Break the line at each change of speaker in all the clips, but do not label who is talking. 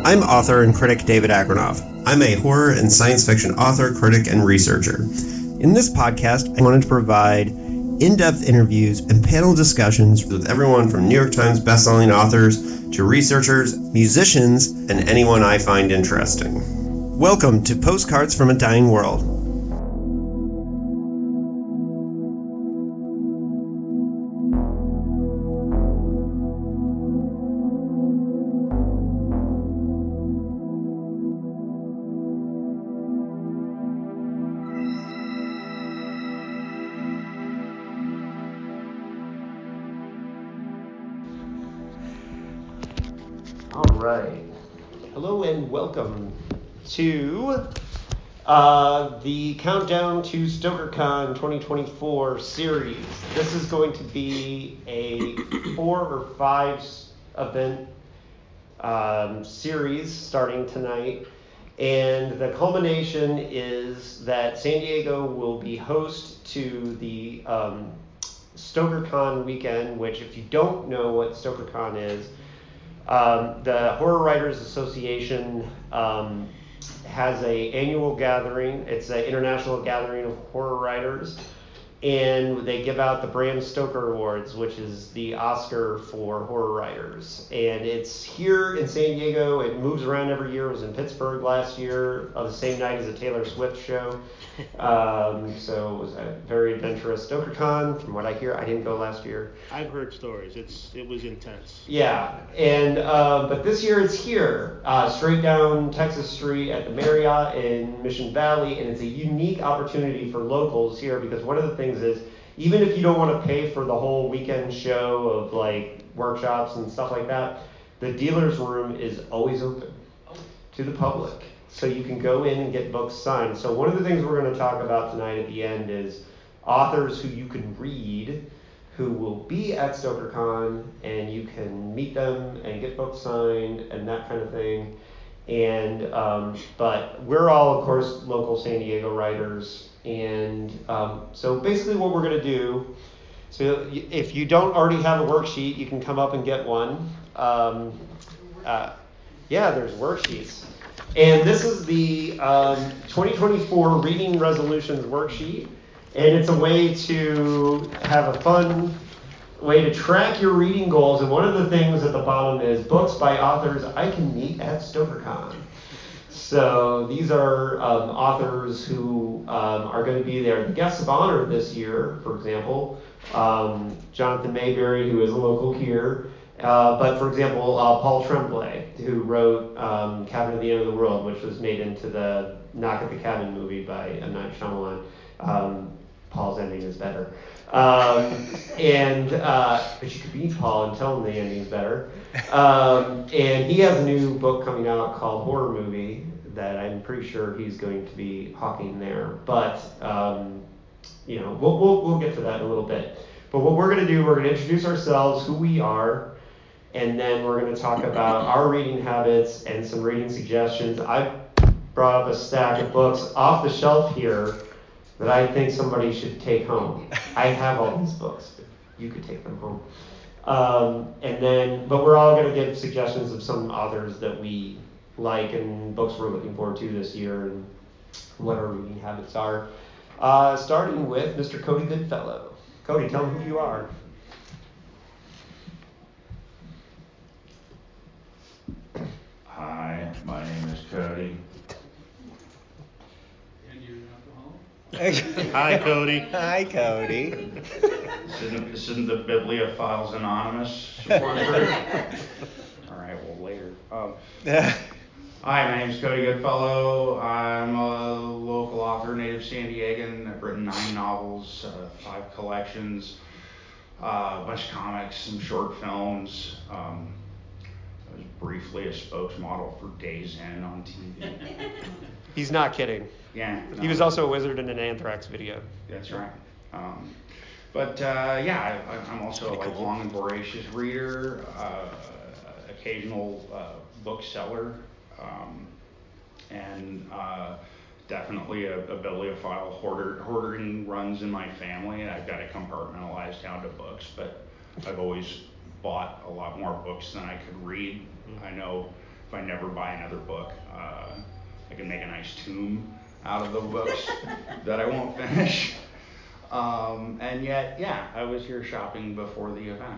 I'm author and critic David Agronoff. I'm a horror and science fiction author, critic, and researcher. In this podcast, I wanted to provide in-depth interviews and panel discussions with everyone from New York Times bestselling authors to researchers, musicians, and anyone I find interesting. Welcome to Postcards from a Dying World. Hello and welcome to the Countdown to StokerCon 2024 series. This is going to be a 4 or 5 event series starting tonight, and the culmination is that San Diego will be host to the StokerCon weekend, which, if you don't know what StokerCon is, the Horror Writers Association has an annual gathering. It's an international gathering of horror writers, and they give out the Bram Stoker Awards, which is the Oscar for horror writers. And it's here in San Diego. It moves around every year. It was in Pittsburgh last year, the same night as a Taylor Swift show. So it was a very adventurous StokerCon, from what I hear. I didn't go last year.
I've heard stories. It was intense.
Yeah, and but this year it's here, straight down Texas Street at the Marriott in Mission Valley, and it's a unique opportunity for locals here because one of the things is, even if you don't want to pay for the whole weekend show of like workshops and stuff like that, the dealer's room is always open to the public. So you can go in and get books signed. So one of the things we're going to talk about tonight at the end is authors who you can read, who will be at StokerCon, and you can meet them and get books signed and that kind of thing. And but we're all, of course, local San Diego writers. And so basically what we're going to do, so if you don't already have a worksheet, you can come up and get one. Yeah, there's worksheets. And this is the 2024 Reading Resolutions Worksheet. And it's a way to have a fun way to track your reading goals. And one of the things at the bottom is books by authors I can meet at StokerCon. So these are authors who are going to be there. The guests of honor this year, for example, Jonathan Mayberry, who is a local here. But for example, Paul Tremblay, who wrote Cabin at the End of the World, which was made into the Knock at the Cabin movie by M. Night Shyamalan. Paul's ending is better. But you could meet Paul and tell him the ending is better. And he has a new book coming out called Horror Movie that I'm pretty sure he's going to be hawking there. But we'll get to that in a little bit. But what we're going to do, we're going to introduce ourselves, who we are, and then we're going to talk about our reading habits and some reading suggestions. I brought up a stack of books off the shelf here that I think somebody should take home. I have all these books, but you could take them home. But we're all going to give suggestions of some authors that we like and books we're looking forward to this year and what our reading habits are. Starting with Mr. Cody Goodfellow. Cody, tell them who you are.
Hi, my name is Cody.
And you're an alcoholic? Hi, Cody.
Hi, Cody.
This isn't the Bibliophiles Anonymous support group. All right, well, later. Hi, my name is Cody Goodfellow. I'm a local author, native San Diegan. I've written 9 novels, 5 collections, a bunch of comics, some short films. I was briefly a spokesmodel for Days In on TV.
He's not kidding.
Yeah. No.
He was also a wizard in an Anthrax video.
That's right. I'm also a lifelong and voracious reader, occasional bookseller, and definitely a bibliophile. Hoarding runs in my family, and I've got it compartmentalized down to books, but I've always bought a lot more books than I could read. I know if if I never buy another book, I can make a nice tomb out of the books that I won't finish. And yet, yeah, I was here shopping before the event.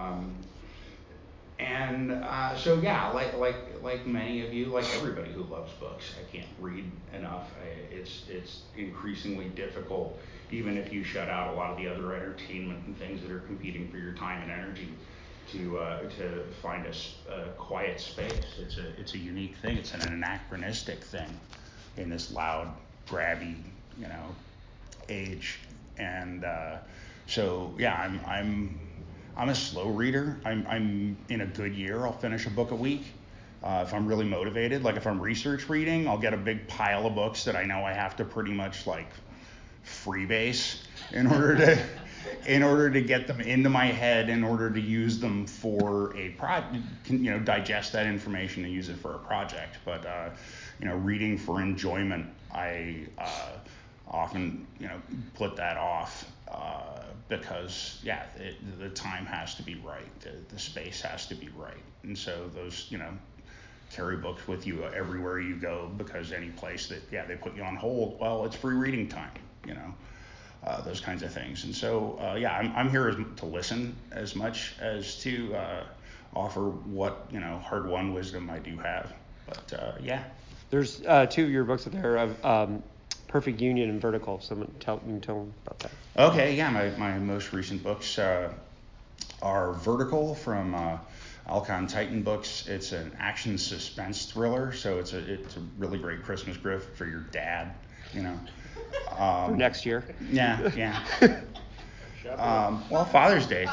So yeah, like many of you, like everybody who loves books, I can't read enough. It's increasingly difficult, even if you shut out a lot of the other entertainment and things that are competing for your time and energy, to find a quiet space. It's a unique thing. It's an anachronistic thing in this loud, grabby, age. And so yeah, I'm a slow reader. I'm in a good year, I'll finish a book a week. If I'm really motivated, like if I'm research reading, I'll get a big pile of books that I know I have to pretty much like freebase in order to get them into my head, in order to use them for a project, digest that information and use it for a project. But reading for enjoyment, I often put that off. Because the time has to be right, the space has to be right, and so those carry books with you everywhere you go, because any place that they put you on hold, well, it's free reading time, those kinds of things. And so I'm here to listen as much as to offer what hard-won wisdom I do have. But
there's two of your books there of Perfect Union and Vertical. Someone tell them about that.
Okay, yeah, my most recent books are Vertical from Alcon Titan Books. It's an action suspense thriller, so it's a really great Christmas gift for your dad,
For next year.
Yeah. Well, Father's Day,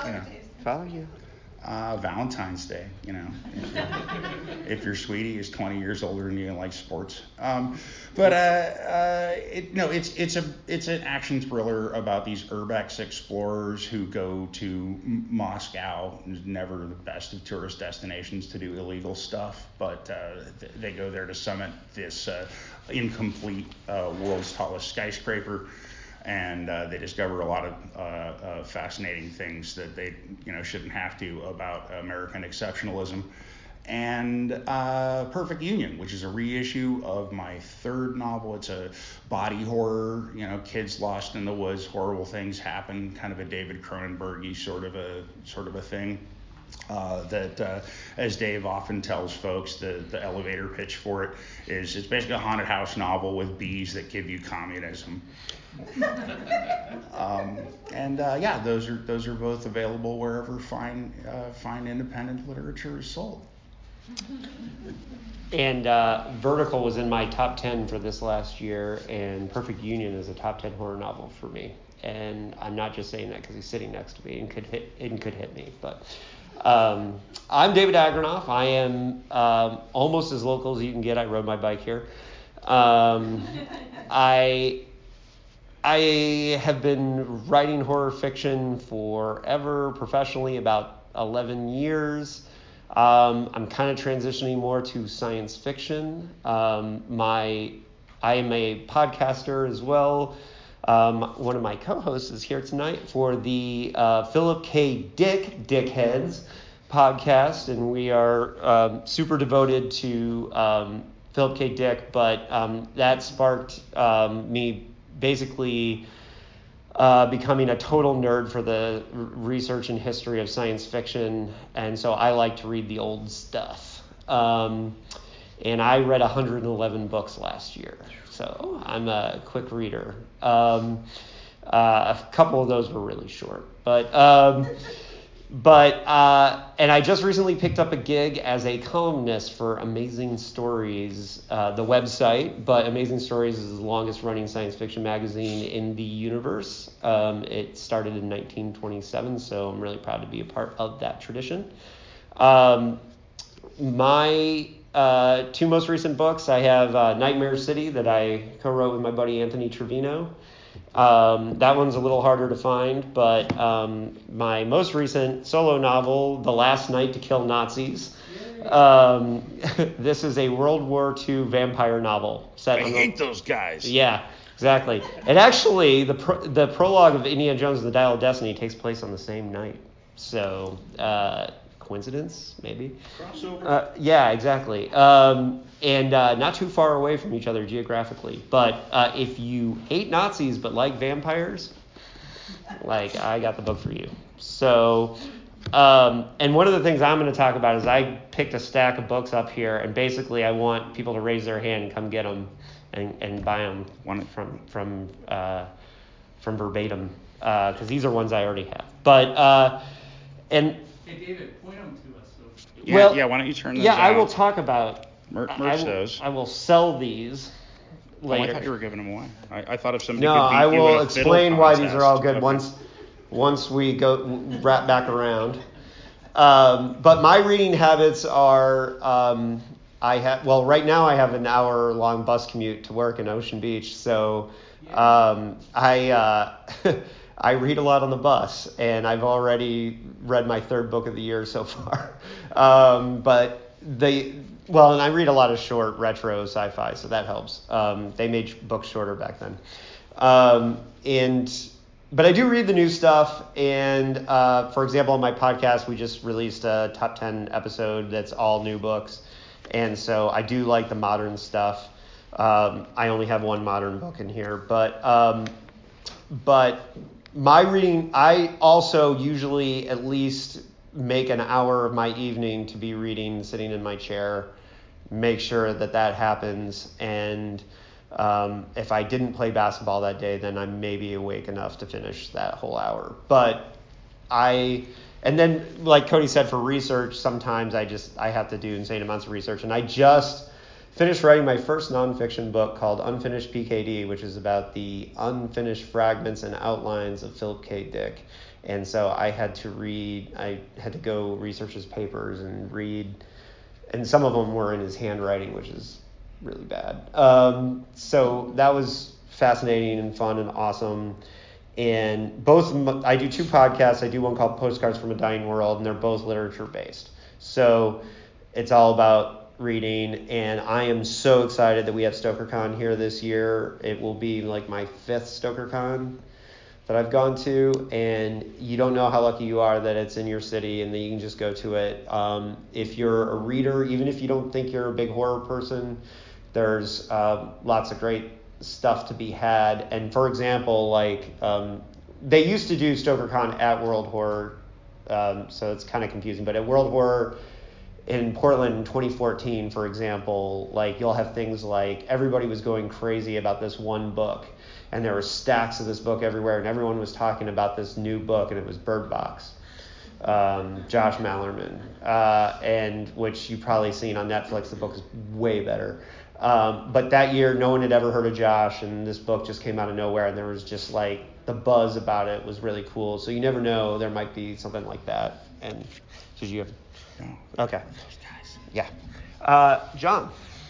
Valentine's Day, if your sweetie is 20 years older and you don't like sports. It's an action thriller about these urbex explorers who go to Moscow, never the best of tourist destinations, to do illegal stuff, but they go there to summit this incomplete world's tallest skyscraper. And they discover a lot of fascinating things that they shouldn't have to about American exceptionalism. And Perfect Union, which is a reissue of my third novel. It's a body horror, kids lost in the woods, horrible things happen, kind of a David Cronenberg-y sort of a thing. That as Dave often tells folks, the elevator pitch for it is it's basically a haunted house novel with bees that give you communism. Those are both available wherever fine independent literature is sold.
And Vertical was in my top 10 for this last year, and Perfect Union is a top 10 horror novel for me. And I'm not just saying that because he's sitting next to me and could hit me, but I'm David Agranoff. I am almost as local as you can get. I rode my bike here. I have been writing horror fiction forever, professionally, about 11 years. I'm kind of transitioning more to science fiction. I am a podcaster as well. One of my co-hosts is here tonight for the Philip K. Dickheads podcast, and we are super devoted to Philip K. Dick, but that sparked me basically becoming a total nerd for the research and history of science fiction, and so I like to read the old stuff. And I read 111 books last year, so I'm a quick reader. A couple of those were really short, and I just recently picked up a gig as a columnist for Amazing Stories, the website, but Amazing Stories is the longest running science fiction magazine in the universe. It started in 1927, so I'm really proud to be a part of that tradition. My two most recent books, I have Nightmare City that I co-wrote with my buddy Anthony Trevino. That one's a little harder to find, but my most recent solo novel, The Last Night to Kill Nazis. This is a World War II vampire novel set. I
hate those guys.
Yeah, exactly. And actually, the prologue of Indiana Jones and the Dial of Destiny takes place on the same night. So Coincidence, maybe?
Crossover.
Yeah, exactly. And not too far away from each other geographically. But if you hate Nazis but like vampires, like, I got the book for you. So, and one of the things I'm going to talk about is I picked a stack of books up here, and basically I want people to raise their hand and come get them and buy them from Verbatim, because these are ones I already have. But and
Hey, David, point them to us. So.
Yeah, why don't you turn those out?
Yeah, I will talk about
merch those.
I will sell these later.
I thought you were giving them away. I thought if somebody
No,
could beat
I
you in
will
a
explain
fiddle
why these are all
contest.
good once we go wrap back around. But my reading habits are right now I have an hour-long bus commute to work in Ocean Beach, so I read a lot on the bus, and I've already read my third book of the year so far. And I read a lot of short retro sci-fi, so that helps. They made books shorter back then. But I do read the new stuff, and for example, on my podcast, we just released a top 10 episode that's all new books, and so I do like the modern stuff. I only have one modern book in here, but my reading, I also usually at least make an hour of my evening to be reading, sitting in my chair, make sure that happens, and if I didn't play basketball that day, then I'm maybe awake enough to finish that whole hour. And then, like Cody said, for research, sometimes I have to do insane amounts of research, and I just finished writing my first nonfiction book called Unfinished PKD, which is about the unfinished fragments and outlines of Philip K. Dick. And so I had to go research his papers and read, and some of them were in his handwriting, which is really bad. So that was fascinating and fun and awesome. And I do two podcasts. I do one called Postcards from a Dying World, and they're both literature based. So it's all about reading, and I am so excited that we have StokerCon here this year. It will be like my 5th StokerCon that I've gone to, and you don't know how lucky you are that it's in your city and that you can just go to it. If you're a reader, even if you don't think you're a big horror person, there's lots of great stuff to be had. And for example, they used to do StokerCon at World Horror, so it's kind of confusing, but at World Horror in Portland in 2014, for example, you'll have things like everybody was going crazy about this one book, and there were stacks of this book everywhere, and everyone was talking about this new book, and it was Bird Box, Josh Malerman, and which you've probably seen on Netflix. The book is way better. But that year, no one had ever heard of Josh, and this book just came out of nowhere, and there was just the buzz about it was really cool. So you never know, there might be something like that. And did you have? No. Okay. Yeah. John.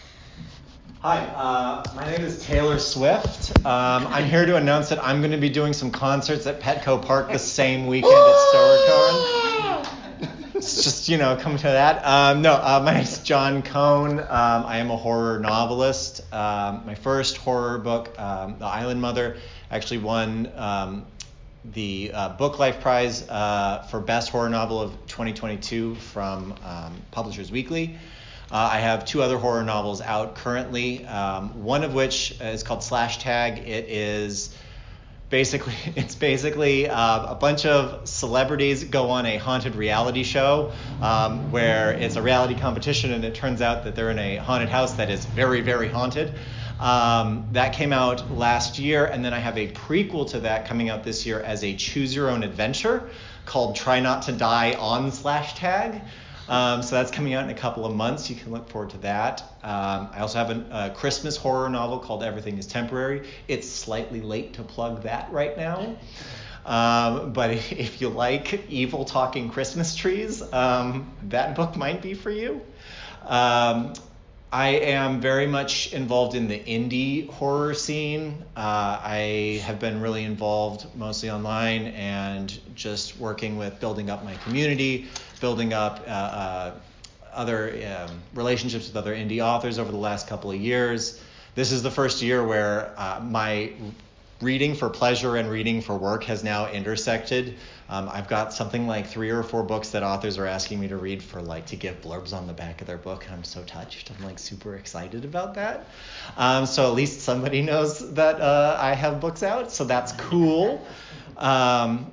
Hi, my name is Taylor Swift. I'm here to announce that I'm going to be doing some concerts at Petco Park the same weekend at StokerCon. It's just, come to that. My name's John Cohn. I am a horror novelist. My first horror book, The Island Mother, actually won the Book Life Prize for Best Horror Novel of 2022 from Publishers Weekly. I have 2 other horror novels out currently, one of which is called Slash Tag. It's basically a bunch of celebrities go on a haunted reality show where it's a reality competition, and it turns out that they're in a haunted house that is very, very haunted. That came out last year, and then I have a prequel to that coming out this year as a choose your own adventure called Try Not to Die on Slash Tag. So that's coming out in a couple of months. You can look forward to that. I also have a Christmas horror novel called Everything is Temporary. It's slightly late to plug that right now. But if you like evil talking Christmas trees, that book might be for you. I am very much involved in the indie horror scene. I have been really involved mostly online and just working with building up my community, building up other relationships with other indie authors over the last couple of years. This is the first year where my reading for pleasure and reading for work has now intersected. I've got something like 3 or 4 books that authors are asking me to read for to give blurbs on the back of their book, and I'm so touched. I'm super excited about that. So at least somebody knows that I have books out, so that's cool. I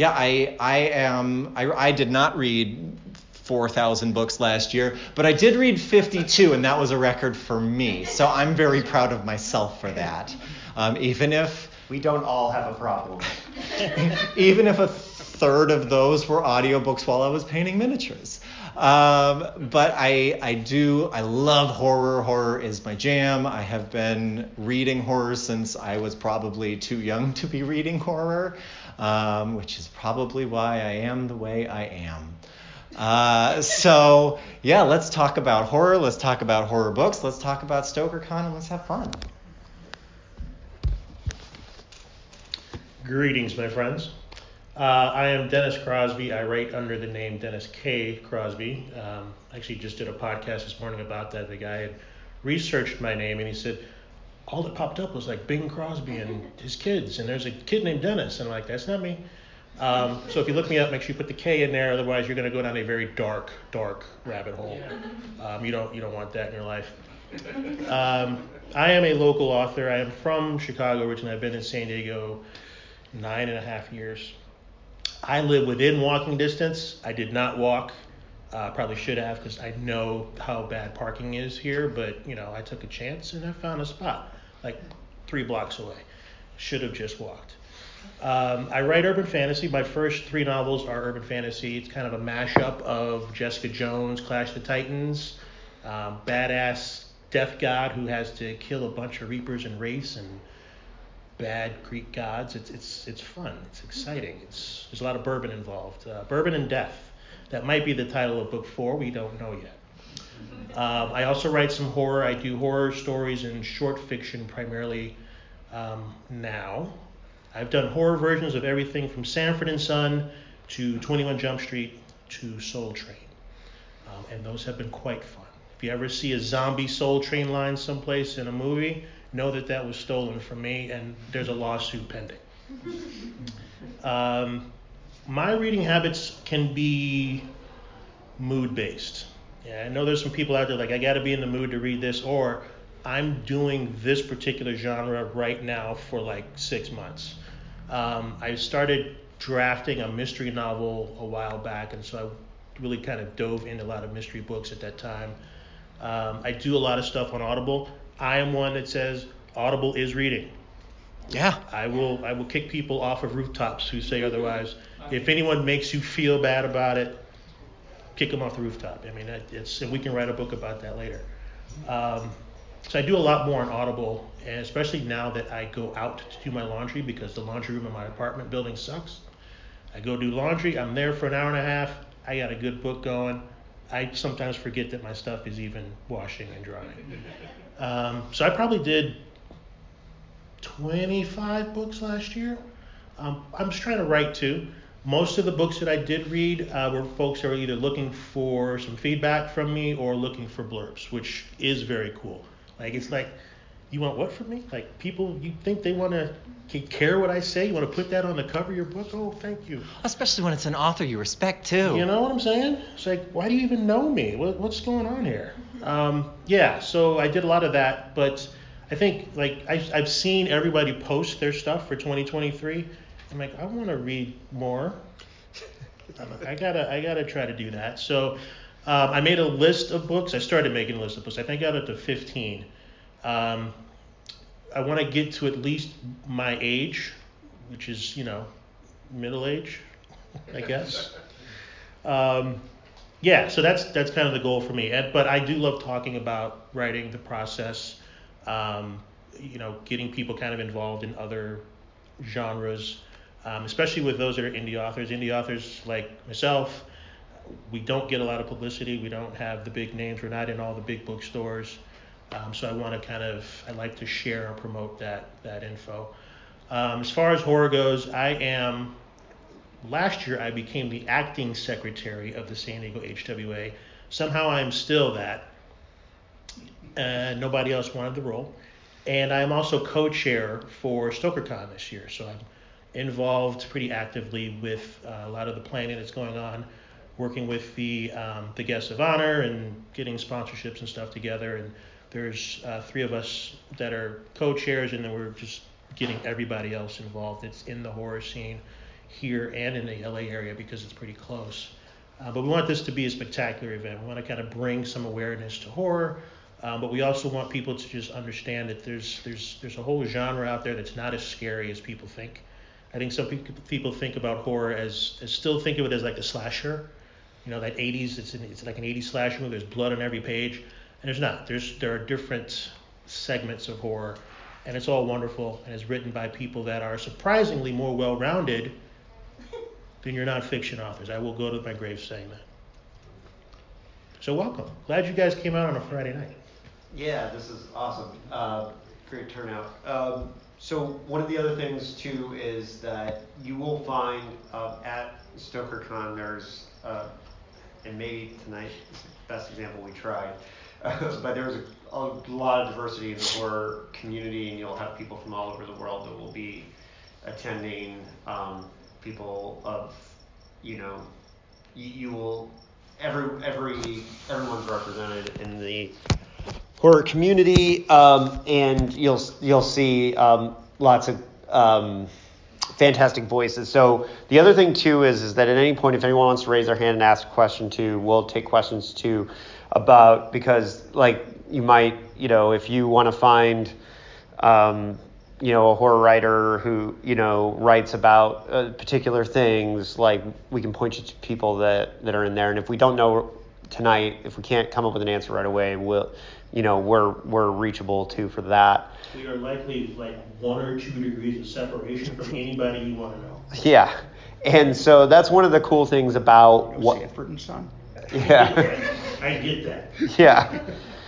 did not read 4,000 books last year, but I did read 52, and that was a record for me. So I'm very proud of myself for that. Even if
We don't all have a problem.
even if a third of those were audiobooks while I was painting miniatures. But I love horror. Horror is my jam. I have been reading horror since I was probably too young to be reading horror, which is probably why I am the way I am. Let's talk about horror. Let's talk about horror books. Let's talk about StokerCon, and let's have fun.
Greetings, my friends. I am Dennis Crosby. I write under the name Dennis K. Crosby. Actually just did a podcast this morning about that. The guy had researched my name, and he said, all that popped up was Bing Crosby and his kids, and there's a kid named Dennis. And I'm like, that's not me. So if you look me up, make sure you put the K in there. Otherwise, you're going to go down a very dark rabbit hole. You don't want that in your life. I am a local author. I am from Chicago originally. I've been in San Diego 9.5 years. I live within walking distance. I did not walk. Probably should have, because I know how bad parking is here. But I took a chance and I found a spot 3 blocks away. Should have just walked. I write urban fantasy. My first 3 novels are urban fantasy. It's kind of a mashup of Jessica Jones, Clash of the Titans, badass death god who has to kill a bunch of reapers and wraiths and bad Greek gods. It's fun. It's exciting. There's a lot of bourbon involved. Bourbon and death. That might be the title of book 4. We don't know yet. I also write some horror. I do horror stories and short fiction primarily now. I've done horror versions of everything from Sanford and Son to 21 Jump Street to Soul Train. And those have been quite fun. If you ever see a zombie Soul Train line someplace in a movie, know that was stolen from me, and there's a lawsuit pending. My reading habits can be mood-based. Yeah, I know there's some people out there I got to be in the mood to read this, or I'm doing this particular genre right now for 6 months. I started drafting a mystery novel a while back, and so I really kind of dove into a lot of mystery books at that time. I do a lot of stuff on Audible. I am one that says Audible is reading.
Yeah.
I will kick people off of rooftops who say otherwise. If anyone makes you feel bad about it, kick them off the rooftop. I mean, and we can write a book about that later. So I do a lot more on Audible, and especially now that I go out to do my laundry because the laundry room in my apartment building sucks. I go do laundry. I'm there for an hour and a half. I got a good book going. I sometimes forget that my stuff is even washing and drying. So I probably did 25 books last year. I'm just trying to write too. Most of the books that I did read were folks that were either looking for some feedback from me or looking for blurbs, which is very cool. It's you want what from me? People, you think they want to care what I say? You want to put that on the cover of your book? Oh, thank you.
Especially when it's an author you respect too.
You know what I'm saying? It's why do you even know me? What's going on here? So I did a lot of that, but I think I've seen everybody post their stuff for 2023. I'm I want to read more. I gotta try to do that. So I made a list of books. I started making a list of books. I think I got up to 15. I want to get to at least my age, which is middle age, I guess. So that's kind of the goal for me. But I do love talking about writing, the process, getting people kind of involved in other genres, especially with those that are indie authors. Indie authors like myself, we don't get a lot of publicity. We don't have the big names. We're not in all the big bookstores. So I want to I like to share and promote that info. As far as horror goes, last year I became the acting secretary of the San Diego HWA. Somehow I'm still that. Nobody else wanted the role. And I'm also co-chair for StokerCon this year, so I'm involved pretty actively with a lot of the planning that's going on, working with the guests of honor and getting sponsorships and stuff together. And there's 3 of us that are co-chairs, and then we're just getting everybody else involved. It's in the horror scene here and in the LA area because it's pretty close. But we want this to be a spectacular event. We want to kind of bring some awareness to horror, but we also want people to just understand that there's a whole genre out there that's not as scary as people think. I think some people think about horror as still think of it as like a slasher, that 80s. It's like an 80s slasher movie. There's blood on every page, and there's not. There are different segments of horror, and it's all wonderful, and it's written by people that are surprisingly more well-rounded than your nonfiction authors. I will go to my grave saying that. So welcome. Glad you guys came out on a Friday night.
Yeah, this is awesome. Great turnout. So one of the other things too is that you will find at StokerCon there's, and maybe tonight is the best example we tried, but there's a lot of diversity in the horror community, and you'll have people from all over the world that will be attending. People of, you will, everyone's represented in the horror community, and you'll see lots of fantastic voices. So the other thing too is that at any point, if anyone wants to raise their hand and ask a question too, we'll take questions too because like you might, if you want to find, a horror writer who, writes about particular things, like we can point you to people that are in there. And if we don't know tonight, if we can't come up with an answer right away, we're reachable too for that.
We are likely like 1 or 2 degrees of separation from anybody you want to know.
Yeah. And so that's one of the cool things about what
Sanford and Son.
Yeah.
I get that.
Yeah.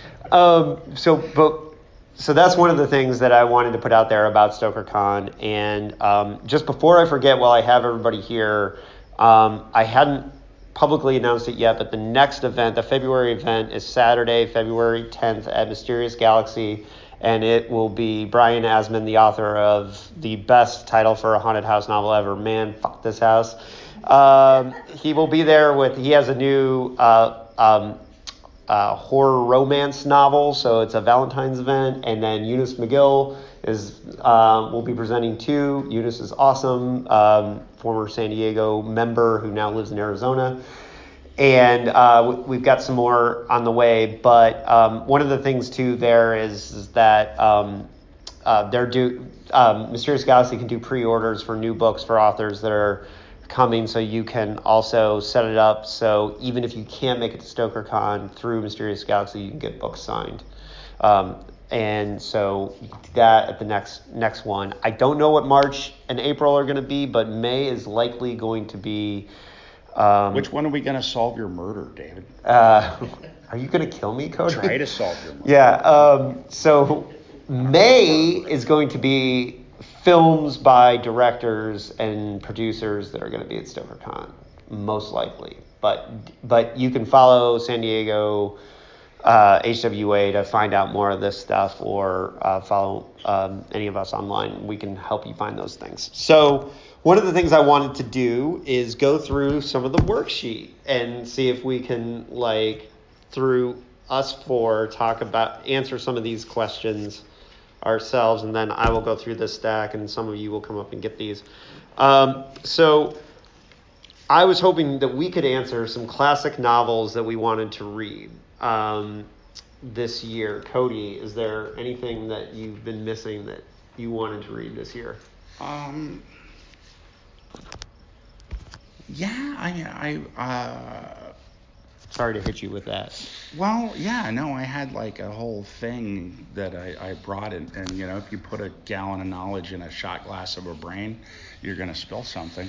So that's one of the things that I wanted to put out there about StokerCon. And just before I forget, while I have everybody here, I hadn't publicly announced it yet, but the next event, the February event, is Saturday, February 10th at Mysterious Galaxy. And it will be Brian Asman, the author of the best title for a haunted house novel ever, Man, Fuck This House. He will be there he has a new horror romance novel, so it's a Valentine's event. And then Eunice McGill will be presenting too. Eunice is awesome, former San Diego member who now lives in Arizona. And we've got some more on the way. But one of the things too there is that Mysterious Galaxy can do pre-orders for new books for authors that are coming, so you can also set it up so even if you can't make it to StokerCon through Mysterious Galaxy, you can get books signed. And so you can do that at the next one. I don't know what March and April are going to be, but May is likely going to be.
Which one are we going to solve your murder, David?
Are you going to kill me, Cody?
Try to solve your murder.
Yeah. So May is going to be films by directors and producers that are going to be at StokerCon, most likely. But you can follow San Diego HWA to find out more of this stuff, or follow any of us online. We can help you find those things. So one of the things I wanted to do is go through some of the worksheet and see if we can, through us four, answer some of these questions ourselves, and then I will go through this stack, and some of you will come up and get these. So I was hoping that we could answer some classic novels that we wanted to read this year. Cody, is there anything that you've been missing that you wanted to read this year? Sorry to hit you with that.
Well, yeah, no, I had a whole thing that I brought in, and if you put a gallon of knowledge in a shot glass of a brain, you're gonna spill something.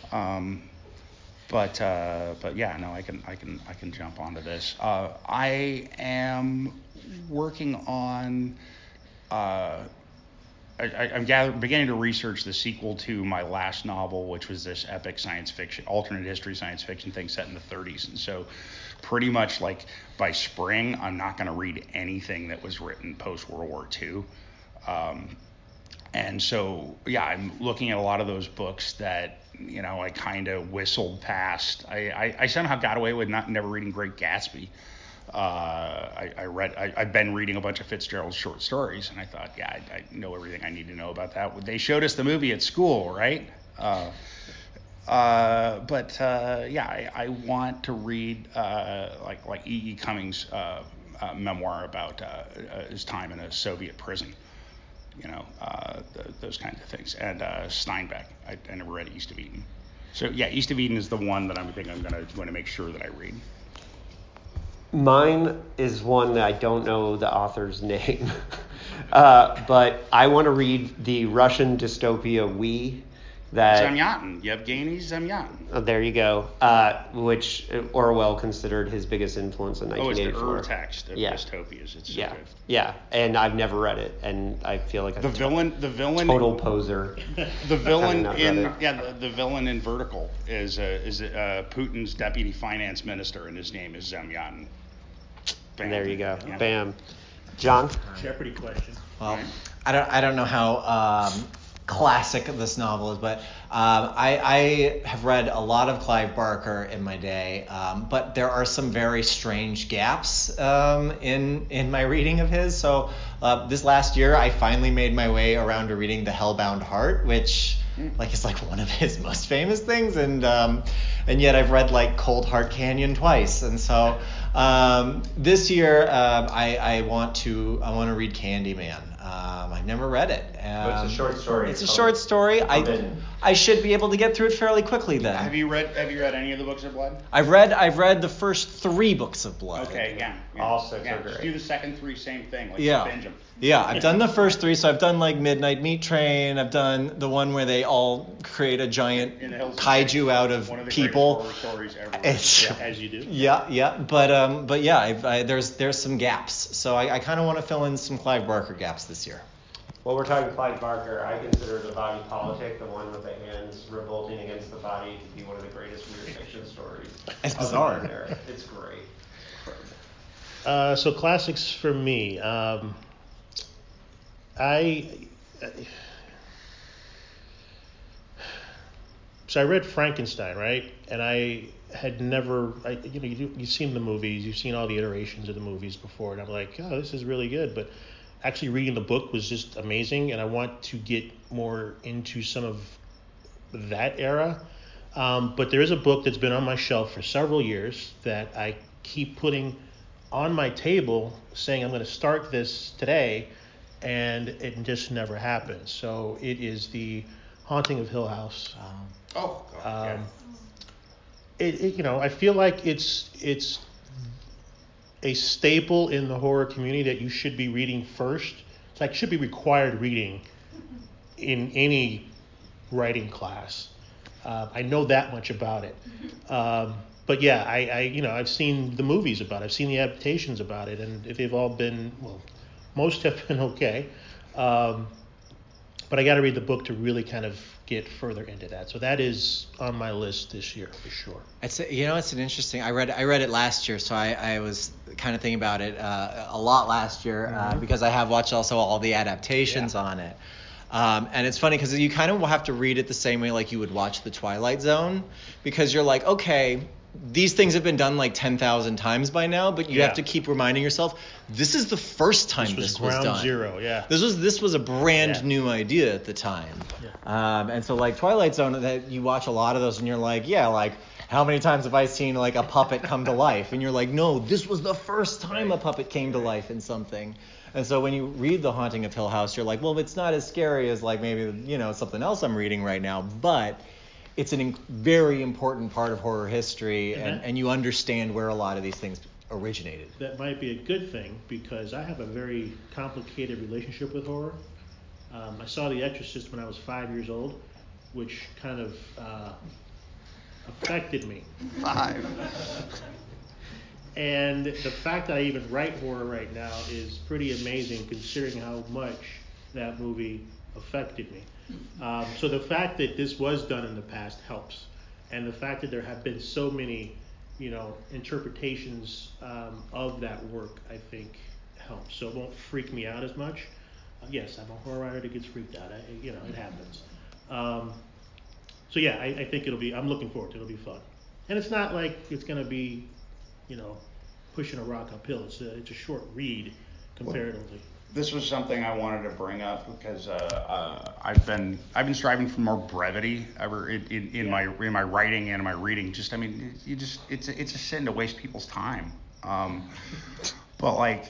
But yeah, no, I can jump onto this. I am working on. I'm beginning to research the sequel to my last novel, which was this epic science fiction, alternate history science fiction thing set in the 30s. And so pretty much by spring, I'm not going to read anything that was written post-World War II. And so, yeah, I'm looking at a lot of those books that, I kind of whistled past. I somehow got away with never reading Great Gatsby. I've been reading a bunch of Fitzgerald's short stories, and I thought, yeah, I know everything I need to know about that. They showed us the movie at school, right? I want to read like E.E. Cummings' memoir about his time in a Soviet prison. Those kinds of things. And Steinbeck. I never read East of Eden. So yeah, East of Eden is the one that I'm going to make sure that I read.
Mine is one that I don't know the author's name, but I want to read the Russian dystopia We.
Zamyatin, Yevgeny Zamyatin.
Oh, there you go. Which Orwell considered his biggest influence in 1984.
Oh, it's the Ur-text of dystopias. It's so good.
Yeah, and I've never read it, and I feel like
the villain,
total poser.
The villain the villain in Vertical is Putin's deputy finance minister, and his name is Zamyatin.
And there you go. Yeah. Bam. John?
Jeopardy question.
Well, I don't know how classic this novel is, but I have read a lot of Clive Barker in my day, but there are some very strange gaps in my reading of his. So this last year, I finally made my way around to reading The Hellbound Heart, which is like one of his most famous things, and yet I've read like Cold Heart Canyon twice, and so this year I want to read Candyman. I've never read it.
It's a short story.
It's a short story. I should be able to get through it fairly quickly then.
Have you read any of the books of Blood?
I've read the first 3 books of Blood.
Okay, yeah.
All 6 are great.
Just do the second 3, same thing. Binge them.
Yeah, I've done the first 3, so I've done like Midnight Meat Train. I've done the one where they all create a giant kaiju out of people.
One of the greatest horror stories ever.
As you do.
Yeah, but yeah, there's some gaps. So I kind of want to fill in some Clive Barker gaps this year.
Well, we're talking Clive Barker. I consider The Body Politic, the one with the hands revolting against the body, to be one of the greatest weird fiction stories.
It's bizarre.
It's great.
So classics for me. So I read Frankenstein, right? And I had never, you've seen the movies, you've seen all the iterations of the movies before, and I'm like, oh, this is really good. But actually reading the book was just amazing, and I want to get more into some of that era. But there is a book that's been on my shelf for several years that I keep putting on my table, saying I'm going to start this today, and it just never happens. So it is The Haunting of Hill House. I feel like it's a staple in the horror community that you should be reading first. It's like should be required reading in any writing class. I know that much about it. But yeah, I've seen the movies about it. I've seen the adaptations about it, and if they've all been, well, most have been okay. But I got to read the book to really kind of get further into that. So that is on my list this year for sure.
It's an interesting. I read it last year, so I was kind of thinking about it a lot last year because I have watched also all the adaptations on it. And it's funny because you kind of will have to read it the same way like you would watch The Twilight Zone, because you're like, okay, these things have been done like 10,000 times by now, but you have to keep reminding yourself, this is the first time this was done.
Ground zero, yeah.
This was a brand new idea at the time. Yeah. And so like Twilight Zone, that you watch a lot of those and you're like, how many times have I seen like a puppet come to life? And you're like, no, this was the first time a puppet came to life in something. And so when you read The Haunting of Hill House, you're like, well, it's not as scary as like maybe, something else I'm reading right now, but it's a very important part of horror history, and you understand where a lot of these things originated.
That might be a good thing, because I have a very complicated relationship with horror. I saw The Exorcist when I was 5 years old, which kind of affected me.
5.
And the fact that I even write horror right now is pretty amazing, considering how much that movie affected me. So the fact that this was done in the past helps, and the fact that there have been so many, interpretations of that work, I think helps. So it won't freak me out as much. Yes, I'm a horror writer that gets freaked out. It happens. So yeah, I think I'm looking forward to it. It'll be fun. And it's not like it's going to be, pushing a rock uphill. It's a short read comparatively.
This was something I wanted to bring up because I've been striving for more brevity in my writing and my reading. It's a sin to waste people's time. But like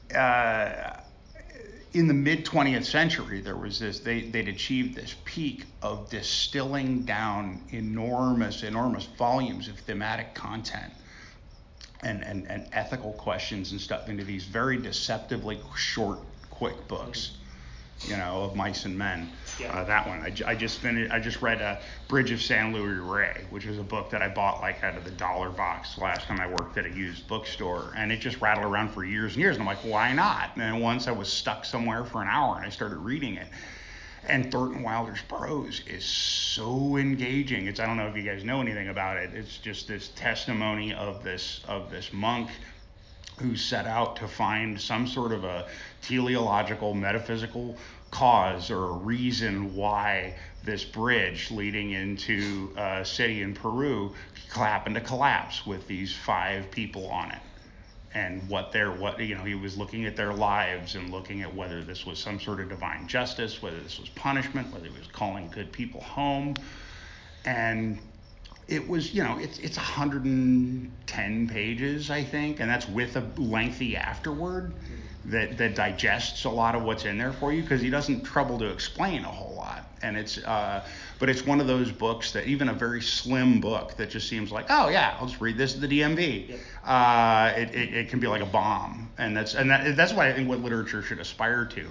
in the mid 20th century, there was they'd achieved this peak of distilling down enormous volumes of thematic content and ethical questions and stuff into these very deceptively short, quick books, of Mice and Men.
Yeah.
That one. I just read Bridge of San Luis Rey, which was a book that I bought like out of the dollar box last time I worked at a used bookstore, and it just rattled around for years and years. And I'm like, why not? And then once I was stuck somewhere for an hour and I started reading it. And Thornton Wilder's prose is so engaging. I don't know if you guys know anything about it. It's just this testimony of this monk who set out to find some sort of a teleological, metaphysical cause or a reason why this bridge leading into a city in Peru happened to collapse with these 5 people on it. And he was looking at their lives and looking at whether this was some sort of divine justice, whether this was punishment, whether he was calling good people home. And it was, it's 110 pages, I think, and that's with a lengthy afterword that digests a lot of what's in there for you, because he doesn't trouble to explain a whole lot. And but it's one of those books that even a very slim book that just seems like, oh yeah, I'll just read this at the DMV. Yep. It can be like a bomb, and that's why I think what literature should aspire to.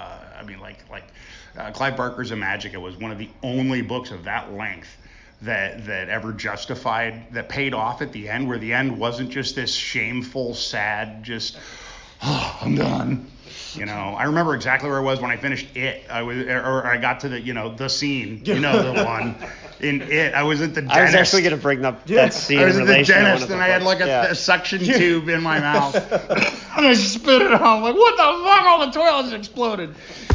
Clive Barker's Imagica was one of the only books of that length that ever justified, that paid off at the end, where the end wasn't just this shameful, sad, just, I'm done. I remember exactly where I was when I finished It. I got to the scene, the one in It. I was at the dentist.
I was actually going to bring up that scene.
I was
in
at the
relation to
dentist
one of
and
the
I had
books.
like a suction tube in my mouth. And I spit it out. I'm like, what the fuck? All the toilets exploded.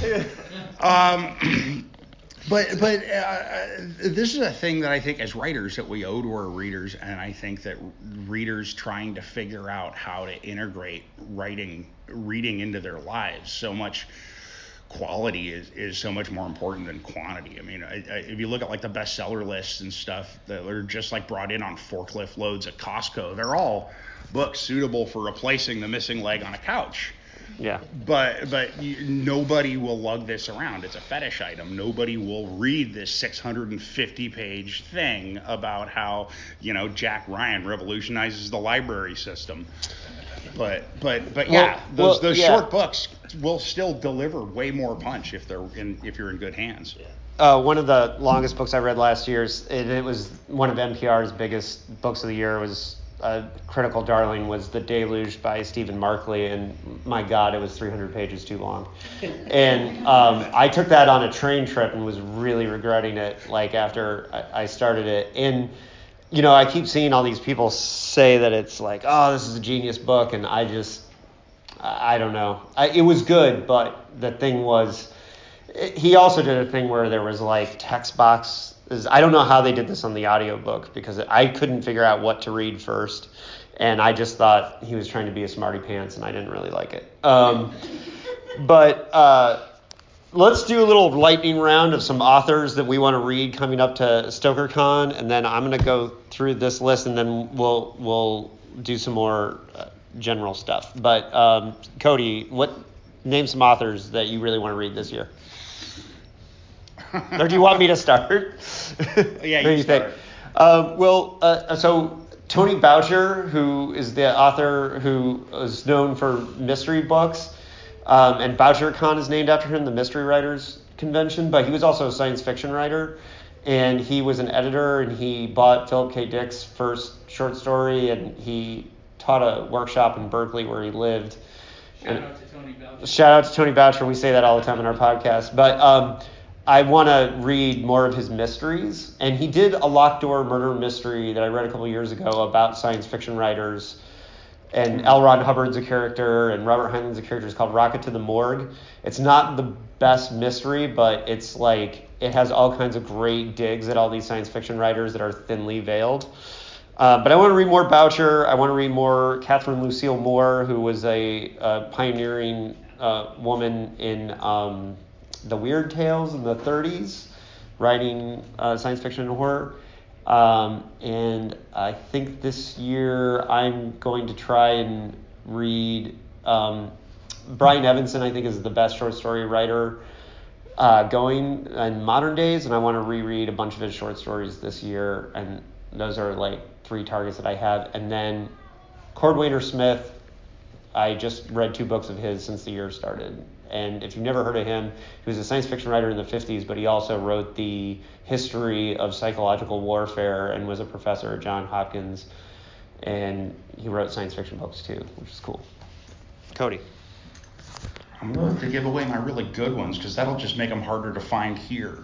But this is a thing that I think as writers that we owe to our readers, and I think that readers trying to figure out how to integrate reading into their lives. So much quality is so much more important than quantity. I mean, if you look at like the bestseller lists and stuff that are just like brought in on forklift loads at Costco, they're all books suitable for replacing the missing leg on a couch.
Yeah.
But nobody will lug this around. It's a fetish item. Nobody will read this 650-page thing about how, Jack Ryan revolutionizes the library system. But yeah, those short books will still deliver way more punch if you're in good hands.
One of the longest books I read last year, it was one of NPR's biggest books of the year, was a critical darling, was The Deluge by Stephen Markley, and my God, it was 300 pages too long. And I took that on a train trip and was really regretting it, like after I started it. And I keep seeing all these people say that it's like, oh, this is a genius book, and I don't know. It was good, but the thing was, he also did a thing where there was like text box. I don't know how they did this on the audiobook, because I couldn't figure out what to read first, and I just thought he was trying to be a smarty pants, and I didn't really like it. But let's do a little lightning round of some authors that we want to read coming up to StokerCon, and then I'm going to go through this list, and then we'll do some more general stuff. But Cody, name some authors that you really want to read this year. Or do you want me to start?
Yeah, you start.
So Tony Boucher, who is the author who is known for mystery books, and BoucherCon is named after him, the Mystery Writers Convention, but he was also a science fiction writer, and he was an editor, and he bought Philip K. Dick's first short story, and he taught a workshop in Berkeley where he lived.
Shout out to Tony Boucher.
Shout out to Tony Boucher. We say that all the time in our podcast. But I want to read more of his mysteries. And he did a locked door murder mystery that I read a couple years ago about science fiction writers And L. Ron Hubbard's a character, and Robert Heinlein's a character. It's called Rocket to the Morgue. It's not the best mystery, but it's like it has all kinds of great digs at all these science fiction writers that are thinly veiled. But I want to read more Boucher. I want to read more Catherine Lucille Moore, who was a pioneering woman in the Weird Tales in the 30s, writing science fiction and horror. And I think this year I'm going to try and read Brian Evanson. I think is the best short story writer going in modern days, and I want to reread a bunch of his short stories this year. And those are like 3 targets that I have. And then Cordwainer Smith, I just read 2 books of his since the year started. And if you've never heard of him, he was a science fiction writer in the 50s, but he also wrote the history of psychological warfare and was a professor at Johns Hopkins. And he wrote science fiction books too, which is cool. Cody.
I'm loath to give away my really good ones because that'll just make them harder to find here.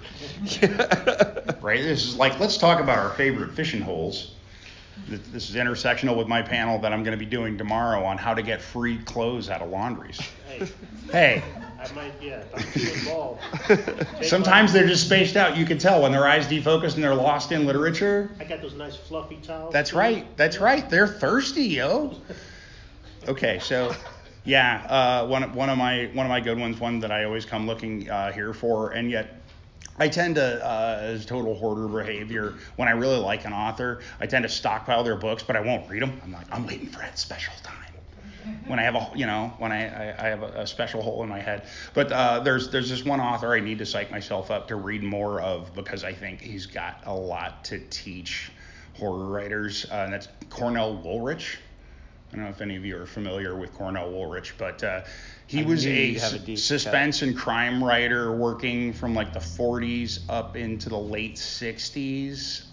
Right? This is like, let's talk about our favorite fishing holes. This is intersectional with my panel that I'm going to be doing tomorrow on how to get free clothes out of laundries. Hey.
I might, I'm too involved.
Sometimes they're just spaced out. You can tell when their eyes defocus and they're lost in literature.
I got those nice fluffy towels.
That's right. They're thirsty, yo. Okay, so one of my good ones, one that I always come looking here for, and yet I tend to, as total hoarder behavior, when I really like an author, I tend to stockpile their books, but I won't read them. I'm like, I'm waiting for that special time. When I have I have a special hole in my head. But there's this one author I need to psych myself up to read more of because I think he's got a lot to teach horror writers, and that's Cornell Woolrich. I don't know if any of you are familiar with Cornell Woolrich, but he was a suspense and crime writer working from like the 40s up into the late 60s.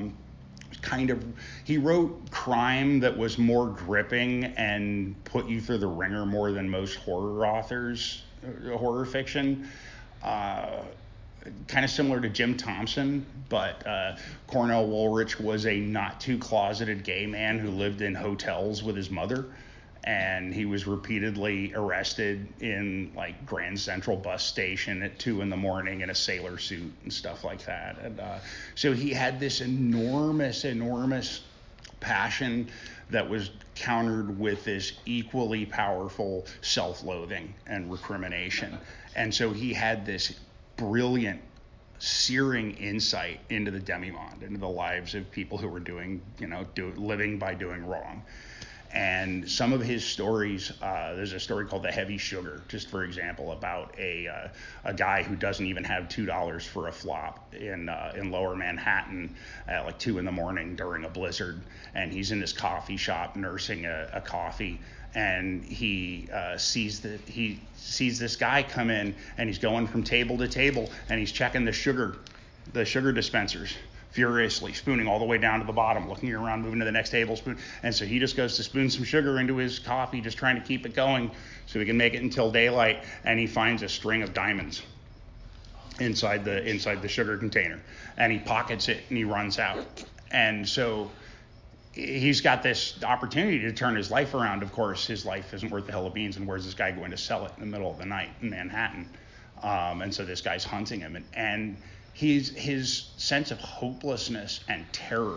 He wrote crime that was more gripping and put you through the ringer more than most horror authors, horror fiction. Kind of similar to Jim Thompson, but Cornell Woolrich was a not too closeted gay man who lived in hotels with his mother, and he was repeatedly arrested in like Grand Central bus station at 2 a.m. in a sailor suit and stuff like that. And so he had this enormous passion that was countered with this equally powerful self-loathing and recrimination. And so he had this brilliant, searing insight into the demimonde, into the lives of people who were living by doing wrong. And some of his stories, there's a story called The Heavy Sugar, just for example, about a guy who doesn't even have $2 for a flop in Lower Manhattan at like 2 a.m. during a blizzard, and he's in his coffee shop nursing a coffee, and he sees this guy come in, and he's going from table to table, and he's checking the sugar dispensers furiously, spooning all the way down to the bottom, looking around, moving to the next tablespoon. And so he just goes to spoon some sugar into his coffee, just trying to keep it going so he can make it until daylight. And he finds a string of diamonds inside the sugar container, and he pockets it and he runs out. And so he's got this opportunity to turn his life around. Of course, his life isn't worth a hill of beans, and where's this guy going to sell it in the middle of the night in Manhattan? And so this guy's hunting him, and his sense of hopelessness and terror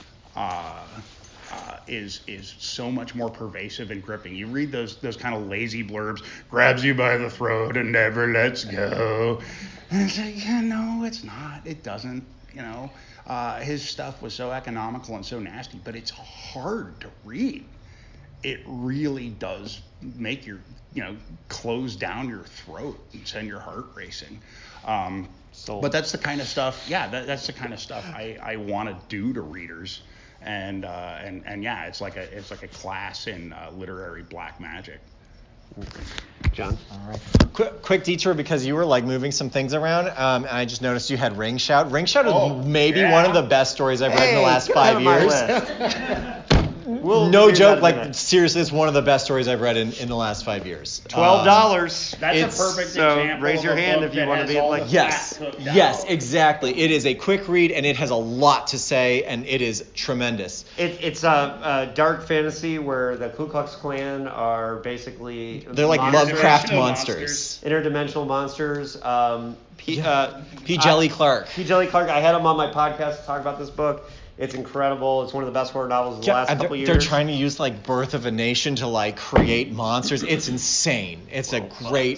is so much more pervasive and gripping. You read those kind of lazy blurbs, grabs you by the throat and never lets go. And it's like, no, it's not. It doesn't. His stuff was so economical and so nasty, but it's hard to read. It really does make your, close down your throat and send your heart racing. But that's the kind of stuff, that's the kind of stuff I want to do to readers, and it's like a class in literary black magic.
John?
All right. Quick detour because you were like moving some things around, and I just noticed you had Ring Shout. Ring Shout is maybe one of the best stories I've read in the last 5 years. no
do
joke,
that in a
like
minute.
seriously, it's one of the best stories I've read in the last 5 years.
$12.
That's
It's-
a perfect
so
example.
raise your
of a
hand
book
if you
that
wanna
has
be
all
like-
the
Yes,
facts cooked
yes,
out.
exactly. It is a quick read, and it has a lot to say, and it is tremendous.
It's a dark fantasy where the Ku Klux Klan are basically
They're like
monsters,
Lovecraft
Interdimensional
monsters.
interdimensional monsters.
P. Jelly Clark.
P. Jelly Clark. I had him on my podcast to talk about this book. It's incredible. It's one of the best horror novels of the last
and
couple years.
they're trying to use like Birth of a Nation to like create monsters. It's insane. It's a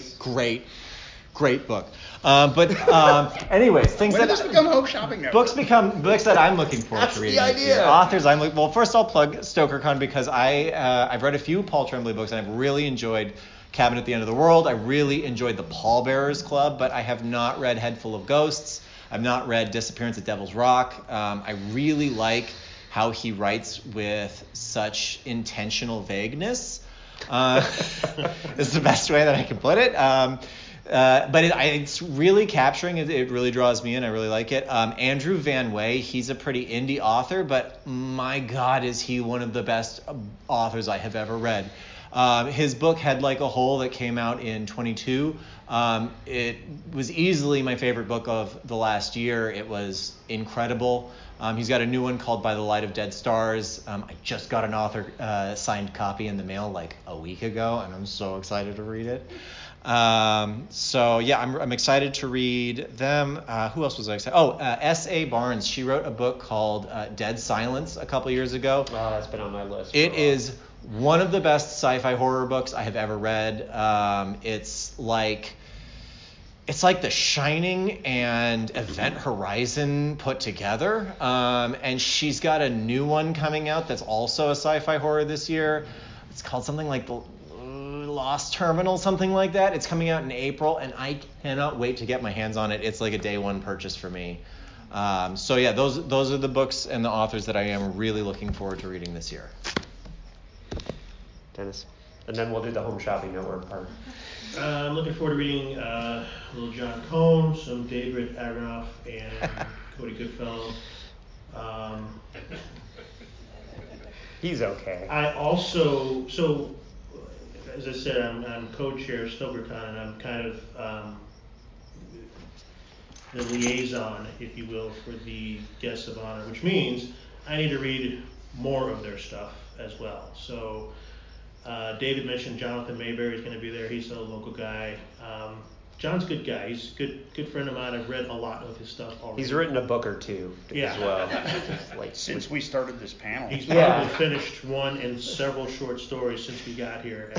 great book. Anyways, things
When
that
did this become Hope Shopping Network?
books that I'm looking forward
That's
to
the
reading. this
idea.
year. Authors well, first I'll plug StokerCon because I've read a few Paul Tremblay books and I've really enjoyed Cabin at the End of the World. I really enjoyed The Pallbearers Club, but I have not read Head Full of Ghosts. I've not read Disappearance at Devil's Rock. I really like how he writes with such intentional vagueness. Is the best way that I can put it. But it's really capturing. It really draws me in. I really like it. Andrew Van Wey, he's a pretty indie author, but my God, is he one of the best authors I have ever read. His book, Head Like a Hole, that came out in 22, it was easily my favorite book of the last year. It was incredible. He's got a new one called By the Light of Dead Stars. I just got an author signed copy in the mail like a week ago, and I'm so excited to read it. So yeah, I'm excited to read them. Who else was I excited? S.A. Barnes. She wrote a book called Dead Silence a couple years ago.
Oh, that's been on my list.
It is one of the best sci-fi horror books I have ever read. It's like The Shining and Event Horizon put together. And she's got a new one coming out that's also a sci-fi horror this year. It's called something like The Lost Terminal, something like that. It's coming out in April, and I cannot wait to get my hands on it. It's like a day one purchase for me. So yeah, those are the books and the authors that I am really looking forward to reading this year.
Dennis. And then we'll do the Home Shopping Network part.
I'm looking forward to reading Little John Cohn, some David Aronoff, and Cody Goodfellow.
He's okay.
I also, as I said, I'm co-chair of StokerCon, and I'm kind of the liaison, if you will, for the guests of honor, which means I need to read more of their stuff as well. So David mentioned Jonathan Mayberry is going to be there. He's a local guy. John's a good guy. He's a good friend of mine. I've read a lot of his stuff already.
He's written a book or two
Yeah.
as well. Like,
Since we started this panel.
He's
Yeah.
probably finished one and several short stories since we got here.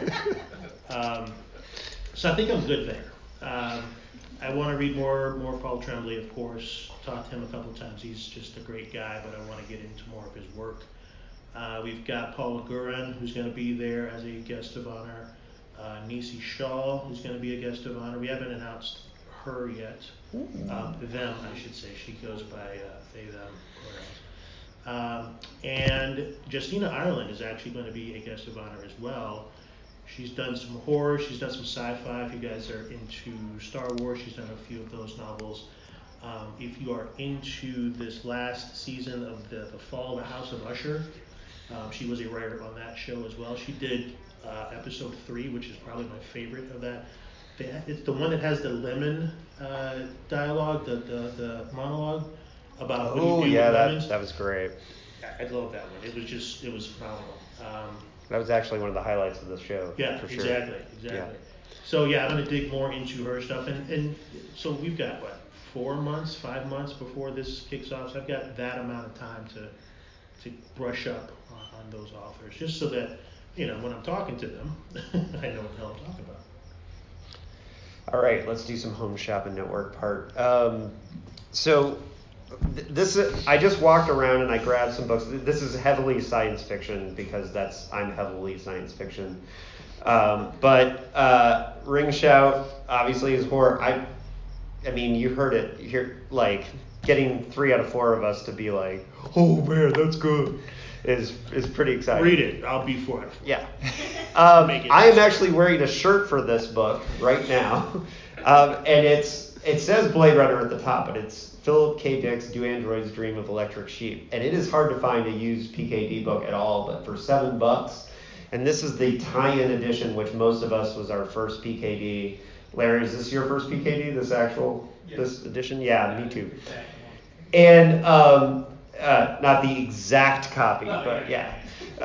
So I think I'm good there. I want to read more Paul Tremblay, of course. Talked to him a couple times. He's just a great guy, but I want to get into more of his work. We've got Paula Gurin, who's going to be there as a guest of honor. Nisi Shaw, who's going to be a guest of honor. We haven't announced her yet. Them, I should say. She goes by they, them, and Justina Ireland is actually going to be a guest of honor as well. She's done some horror. She's done some sci-fi. If you guys are into Star Wars, she's done a few of those novels. If you are into this last season of the Fall of the House of Usher, she was a writer on that show as well. She did episode 3, which is probably my favorite of that. It's the one that has the lemon dialogue, the monologue about what you do with lemons.
that was great.
I love that one. It was phenomenal.
That was actually one of the highlights of the show.
Yeah,
for sure.
exactly.
Yeah.
So yeah, I'm gonna dig more into her stuff, and so we've got 5 months before this kicks off. So I've got that amount of time to brush up on those authors, just so that when I'm talking to them, I know what the hell I'm talking about.
All right, let's do some Home Shopping Network part. I just walked around and I grabbed some books. This is heavily science fiction because I'm heavily science fiction. But Ring Shout obviously is horror. I mean, you heard it here. Like getting 3 out of 4 of us to be like, "Oh man, that's good," is pretty exciting.
Read it. I'll be for it.
Yeah. I am actually wearing a shirt for this book right now, and it's it says Blade Runner at the top, but it's Philip K. Dick's Do Androids Dream of Electric Sheep. And it is hard to find a used PKD book at all, but for $7, and this is the tie-in edition, which most of us was our first PKD. Larry, is this your first PKD, this edition? Yeah, me too. And not the exact copy, but yeah.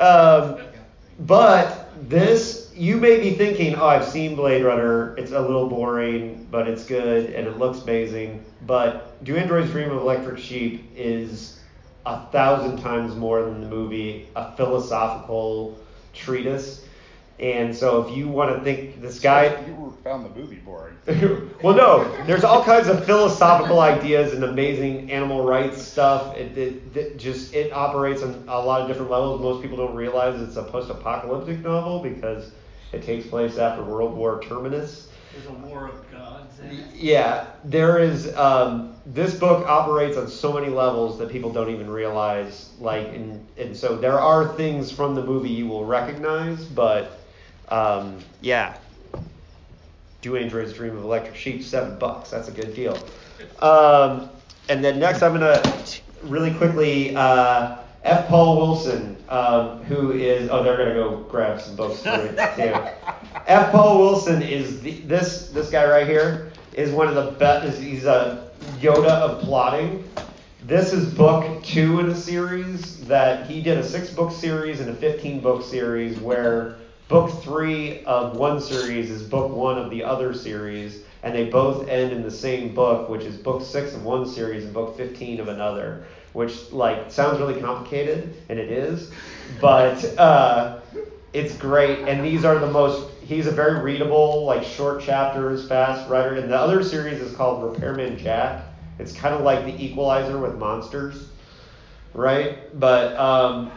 But this, you may be thinking, oh, I've seen Blade Runner. It's a little boring, but it's good and it looks amazing. But Do Androids Dream of Electric Sheep is 1,000 times more than the movie, a philosophical treatise. And so if you want to think this guy...
You found the movie boring.
Well, no, there's all kinds of philosophical ideas and amazing animal rights stuff. It operates on a lot of different levels. Most people don't realize it's a post-apocalyptic novel because it takes place after World War Terminus.
There's a war of gods in it.
Yeah, there is. This book operates on so many levels that people don't even realize. And so there are things from the movie you will recognize, but yeah. Do Androids Dream of Electric Sheep, $7. That's a good deal. And then next, I'm gonna really quickly F. Paul Wilson, who is they're gonna go grab some books for it too. F. Paul Wilson is this guy right here is one of the best. He's a Yoda of plotting. This is book 2 in a series that he did, a 6-book series and a 15-book series where book 3 of one series is book 1 of the other series, and they both end in the same book, which is book 6 of one series and book 15 of another, which sounds really complicated, and it is, but it's great. And these are he's a very readable, short chapters, fast writer, and the other series is called Repairman Jack. It's kind of like The Equalizer with monsters, right? But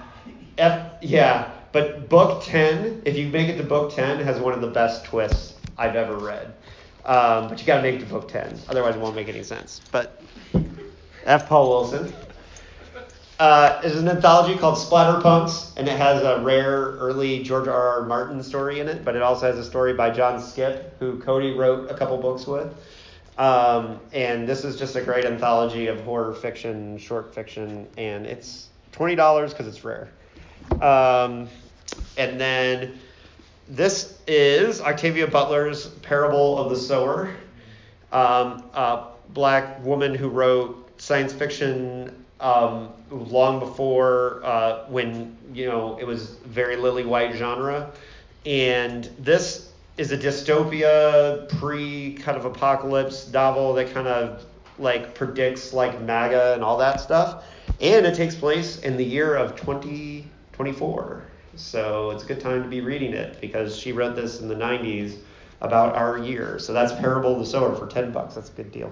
But book 10, if you make it to book 10, has one of the best twists I've ever read. But you got to make it to book 10, otherwise it won't make any sense. But F. Paul Wilson. There's an anthology called Splatterpunks, and it has a rare early George R.R. Martin story in it, but it also has a story by John Skip, who Cody wrote a couple books with. And this is just a great anthology of horror fiction, short fiction, and it's $20 because it's rare. And then this is Octavia Butler's Parable of the Sower, a black woman who wrote science fiction long before when it was very lily white genre, and this is a dystopia pre kind of apocalypse novel that kind of predicts MAGA and all that stuff, and it takes place in the year of 2024. So it's a good time to be reading it because she wrote this in the 90s about our year. So that's Parable of the Sower for $10. That's a good deal.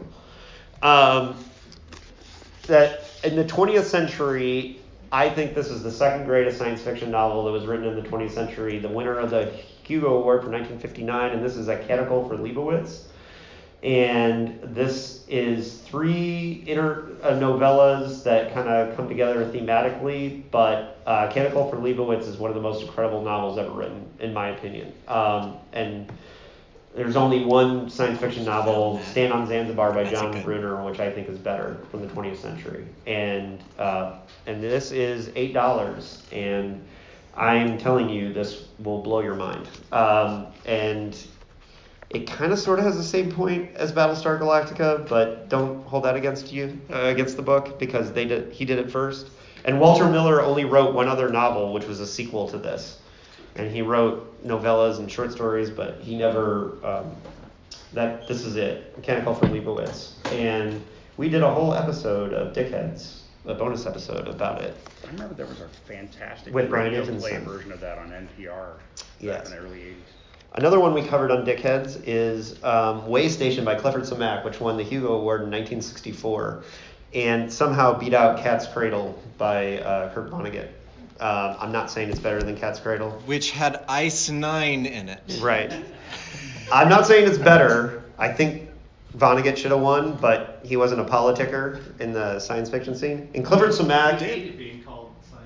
That in the 20th century, I think this is the second greatest science fiction novel that was written in the 20th century. The winner of the Hugo Award for 1959, and this is A Catechol for Leibowitz. And this is 3 novellas that kind of come together thematically, but Catechol for Leibowitz is one of the most incredible novels ever written, in my opinion. And there's only one science fiction novel, Stand on Zanzibar by John Brunner, which I think is better from the 20th century. And this is $8, and I'm telling you, this will blow your mind. And it kind of sort of has the same point as Battlestar Galactica, but don't hold that against the book, because he did it first. And Walter Miller only wrote one other novel, which was a sequel to this. And he wrote novellas and short stories, but he never, this is it, Mechanical for Leibowitz. And we did a whole episode of Dickheads, a bonus episode about it.
I remember there was a fantastic
with Brian
radio play
Evenson
version of that on NPR back in the early 80s.
Another one we covered on Dickheads is Way Station by Clifford Samac, which won the Hugo Award in 1964, and somehow beat out Cat's Cradle by Kurt Vonnegut. I'm not saying it's better than Cat's Cradle.
Which had Ice 9 in it.
Right. I'm not saying it's better. I think Vonnegut should have won, but he wasn't a politicker in the science fiction scene. And Clifford Samac...
He hated being called science fiction.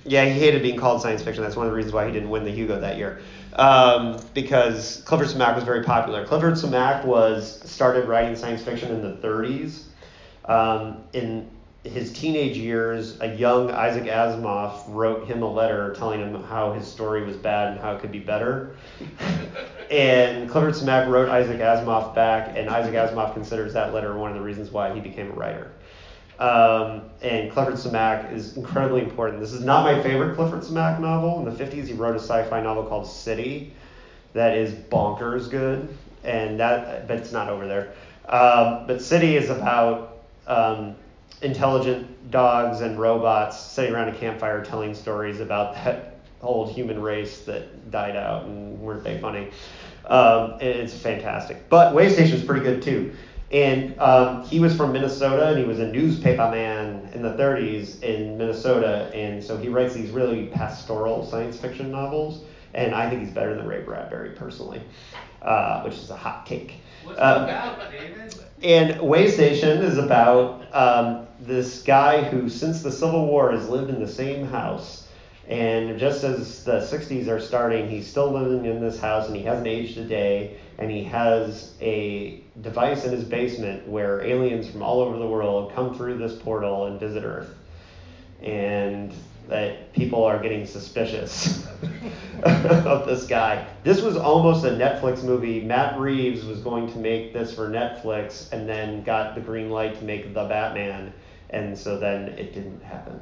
Yeah, he hated being called science fiction. That's one of the reasons why he didn't win the Hugo that year. Because Clifford Samac was very popular. Clifford Samac started writing science fiction in the 30s. In his teenage years, a young Isaac Asimov wrote him a letter telling him how his story was bad and how it could be better. And Clifford Samac wrote Isaac Asimov back, and Isaac Asimov considers that letter one of the reasons why he became a writer. And Clifford Samac is incredibly important. This is not my favorite Clifford Samac novel. In the 50s, he wrote a sci-fi novel called City that is bonkers good, but it's not over there. But City is about intelligent dogs and robots sitting around a campfire telling stories about that old human race that died out, and weren't they funny? And it's fantastic. But Waystation is pretty good too. And he was from Minnesota, and he was a newspaperman in the 30s in Minnesota, and so he writes these really pastoral science fiction novels, and I think he's better than Ray Bradbury personally, which is a hot take.
What's it about, David?
And Waystation is about this guy who, since the Civil War, has lived in the same house. And just as the 60s are starting, he's still living in this house, and he hasn't aged a day. And he has a device in his basement where aliens from all over the world come through this portal and visit Earth. And that people are getting suspicious of this guy. This was almost a Netflix movie. Matt Reeves was going to make this for Netflix and then got the green light to make The Batman, and so then it didn't happen.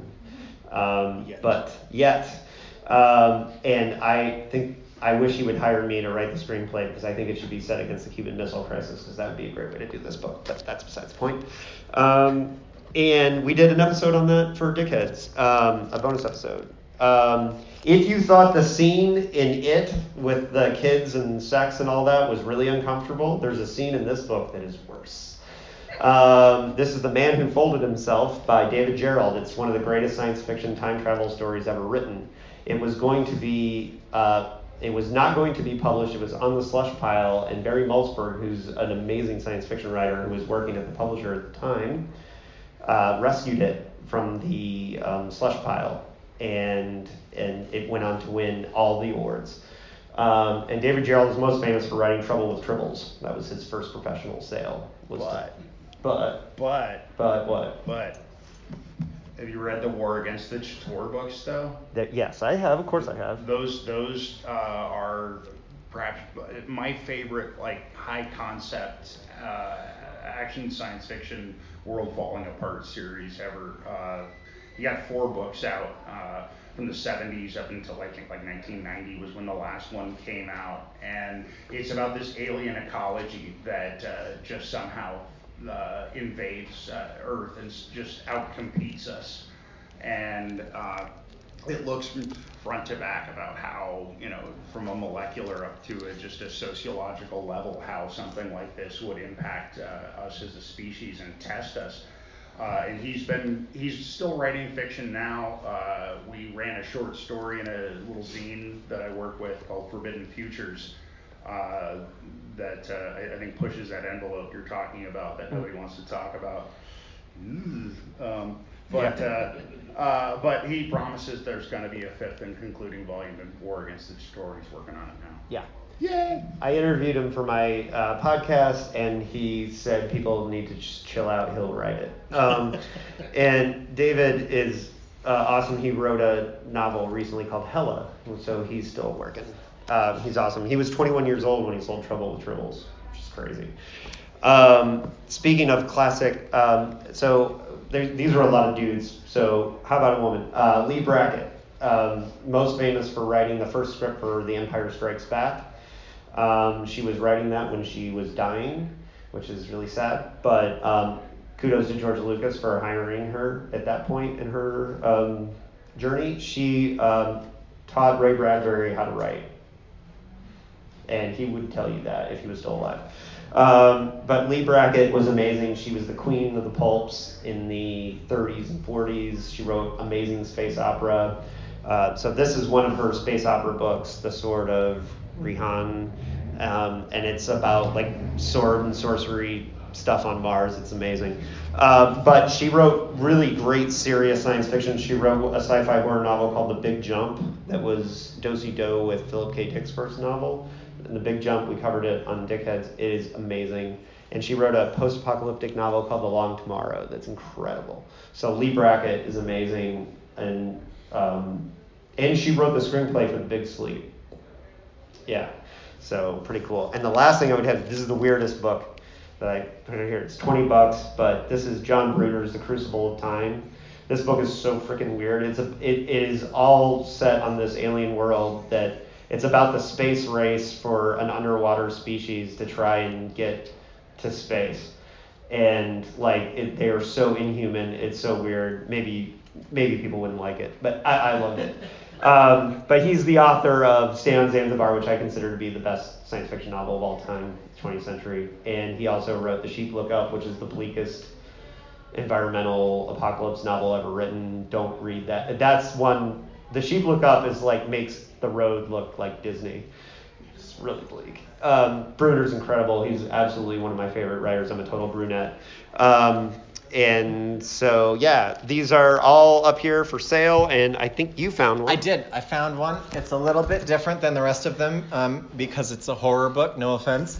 And I wish he would hire me to write the screenplay, because I think it should be set against the Cuban Missile Crisis, because that would be a great way to do this book, but that's besides the point. And we did an episode on that for Dickheads, a bonus episode. If you thought the scene in It with the kids and sex and all that was really uncomfortable, there's a scene in this book that is worse. This is The Man Who Folded Himself by David Gerald. It's one of the greatest science fiction time travel stories ever written. It was going to be, it was not going to be published. It was on the slush pile, and Barry Malzberg, who's an amazing science fiction writer who was working at the publisher at the time, rescued it from the slush pile, and it went on to win all the awards. And David Gerald is most famous for writing Trouble with Tribbles. That was his first professional sale. But what?
Have you read the War Against the Ch'tor books, though?
Yes, I have. Of course I have.
Those are perhaps my favorite, like, high concept action science fiction world falling apart series ever. You got 4 books out from the 70s up until I think like 1990 was when the last one came out, and it's about this alien ecology that just somehow invades Earth and just outcompetes us, and it looks from front to back about how, from a molecular up to just a sociological level, how something like this would impact us as a species and test us. And he's still writing fiction now. We ran a short story in a little zine that I work with called Forbidden Futures, that I think pushes that envelope you're talking about that nobody wants to talk about. But he promises there's going to be a 5th and concluding volume of War Against the Ch'tor. He's working on it now.
Yeah.
Yay!
I interviewed him for my podcast, and he said people need to just chill out. He'll write it. And David is awesome. He wrote a novel recently called Hella, so he's still working. He's awesome. He was 21 years old when he sold Trouble with Tribbles, which is crazy. Speaking of classic, these are a lot of dudes. So how about a woman? Lee Brackett, most famous for writing the first script for The Empire Strikes Back. She was writing that when she was dying, which is really sad. But kudos to George Lucas for hiring her at that point in her journey. She taught Ray Bradbury how to write. And he would tell you that if he was still alive. But Lee Brackett was amazing. She was the queen of the pulps in the 30s and 40s. She wrote amazing space opera. So this is one of her space opera books, The Sword of Rihan. And it's about like sword and sorcery stuff on Mars. It's amazing. But she wrote really great, serious science fiction. She wrote a sci-fi horror novel called The Big Jump that was do-si-do with Philip K. Dick's first novel. And The Big Jump, we covered it on Dickheads. It is amazing. And she wrote a post-apocalyptic novel called The Long Tomorrow that's incredible. So Lee Brackett is amazing, and she wrote the screenplay for The Big Sleep. Yeah, so pretty cool. And the last thing I would have, this is the weirdest book that I put in here. It's $20, but this is John Brunner's The Crucible of Time. This book is so freaking weird. It is all set on this alien world that it's about the space race for an underwater species to try and get to space. And like they are so inhuman, it's so weird. Maybe people wouldn't like it, but I loved it. But he's the author of Stay on Zanzibar, which I consider to be the best science fiction novel of all time, 20th century. And he also wrote The Sheep Look Up, which is the bleakest environmental apocalypse novel ever written. Don't read that. That's one. The Sheep Look Up is like makes The Road look like Disney. It's really bleak. Brunner's incredible. He's absolutely one of my favorite writers. I'm a total brunette. And so, yeah, these are all up here for sale, and I think you found one.
I did. I found one. It's a little bit different than the rest of them because it's a horror book, no offense.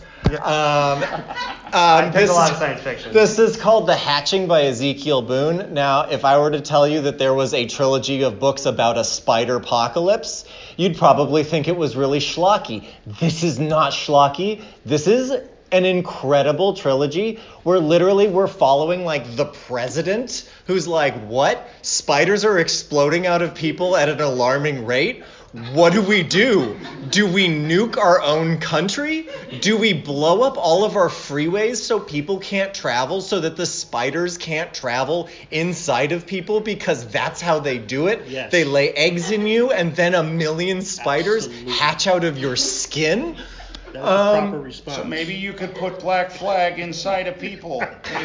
I pick a lot of science fiction.
This is called The Hatching by Ezekiel Boone. Now, if I were to tell you that there was a trilogy of books about a spider apocalypse, you'd probably think it was really schlocky. This is not schlocky. This is an incredible trilogy where literally we're following like the president who's like, what? Spiders are exploding out of people at an alarming rate? What do we do? Do we nuke our own country? Do we blow up all of our freeways so people can't travel, so that the spiders can't travel inside of people because that's how they do it?
Yes.
They lay eggs in you and then 1 million spiders hatch out of your skin?
That was the proper response.
So maybe you could put Black Flag inside of people.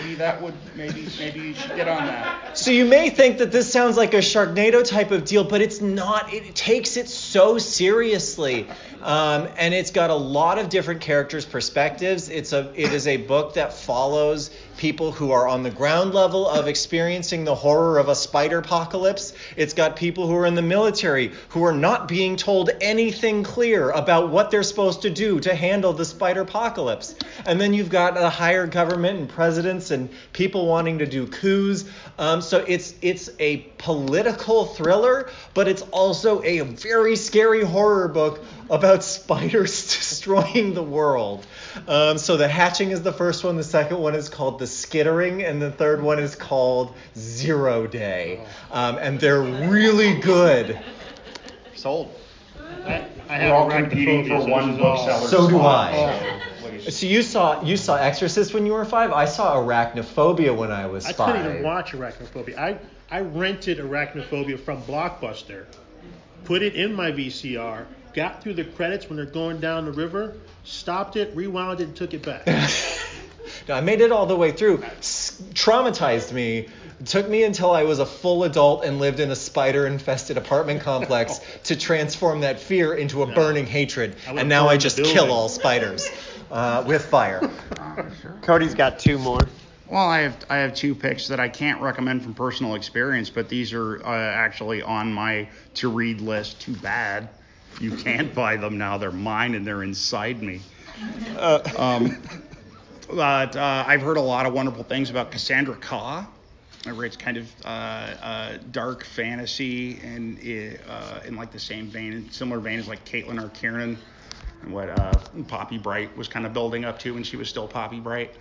Maybe you should get on that.
So you may think that this sounds like a Sharknado type of deal, but it's not. It takes it so seriously. And it's got a lot of different characters' perspectives. It is a book that follows people who are on the ground level of experiencing the horror of a spider apocalypse. It's got people who are in the military who are not being told anything clear about what they're supposed to do to handle the spider apocalypse. And then you've got a higher government and presidents and people wanting to do coups. So it's a political thriller, but it's also a very scary horror book about spiders destroying the world. So The Hatching is the first one. The second one is called The Skittering, and the third one is called Zero Day. And they're really good.
Sold.
I
We're
have
all competing for
arachnophobia,
one
this is
bookseller.
So do
spot.
I. So you saw Exorcist when you were 5? I saw Arachnophobia when I was 5.
I couldn't even watch Arachnophobia. I rented Arachnophobia from Blockbuster, put it in my VCR, got through the credits when they're going down the river, stopped it, rewound it, and took it back.
No, I made it all the way through. Traumatized me. It took me until I was a full adult and lived in a spider-infested apartment complex to transform that fear into a burning hatred. And now I just kill all spiders with fire.
Cody's got 2 more.
Well, I have 2 picks that I can't recommend from personal experience, but these are actually on my to-read list. Too bad. You can't buy them now. They're mine and they're inside me. But I've heard a lot of wonderful things about Cassandra Khaw. It's kind of dark fantasy and in like the same vein, similar vein as like Caitlin or Kiernan and what Poppy Bright was kind of building up to when she was still Poppy Bright.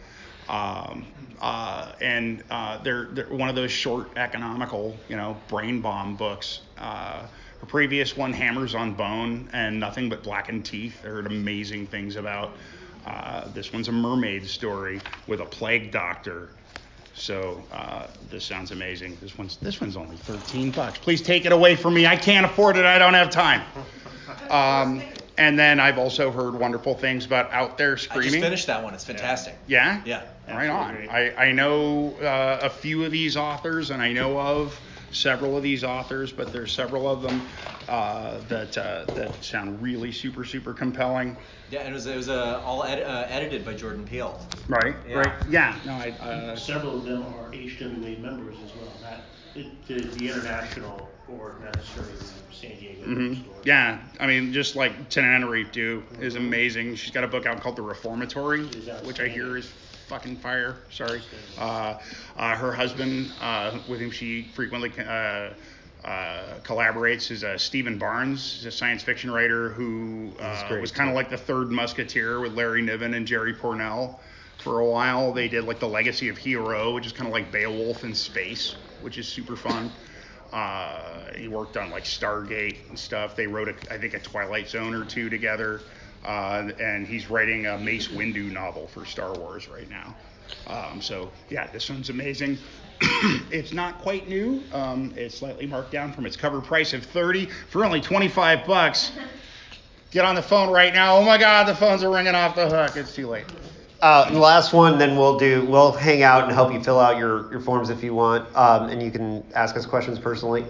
And they're one of those short economical, brain bomb books. Her previous one, Hammers on Bone and Nothing But Blackened Teeth, I heard amazing things about. This one's a mermaid story with a plague doctor. So this sounds amazing. This one's only $13. Please take it away from me. I can't afford it. I don't have time. And then I've also heard wonderful things about Out There Screaming.
I just finished that one. It's fantastic.
Yeah?
Yeah.
Right on. I know a few of these authors, and I know of
several of these authors, but there's several of them that sound really super, super compelling.
Yeah, and it was all edited by Jordan Peele.
Right.
Yeah.
Right. Yeah. No,
Several of them are HWA members as well. The international board, not necessarily the San Diego store.
Yeah, I mean, just like Tananarive too is amazing. She's got a book out called The Reformatory, which I hear is fucking fire. Sorry. Her husband, with whom she frequently collaborates, is Stephen Barnes. He's a science fiction writer who was kind of like the third musketeer with Larry Niven and Jerry Pournelle. For a while, they did like The Legacy of Hero, which is kind of like Beowulf in space, which is super fun. He worked on like Stargate and stuff. They wrote, I think, a Twilight Zone or two together. And he's writing a Mace Windu novel for Star Wars right now. So yeah, this one's amazing. It's not quite new. It's slightly marked down from its cover price of $30 for only $25. Get on the phone right now. Oh my God, the phones are ringing off the hook. It's too late.
The last one, then we'll hang out and help you fill out your forms if you want, and you can ask us questions personally.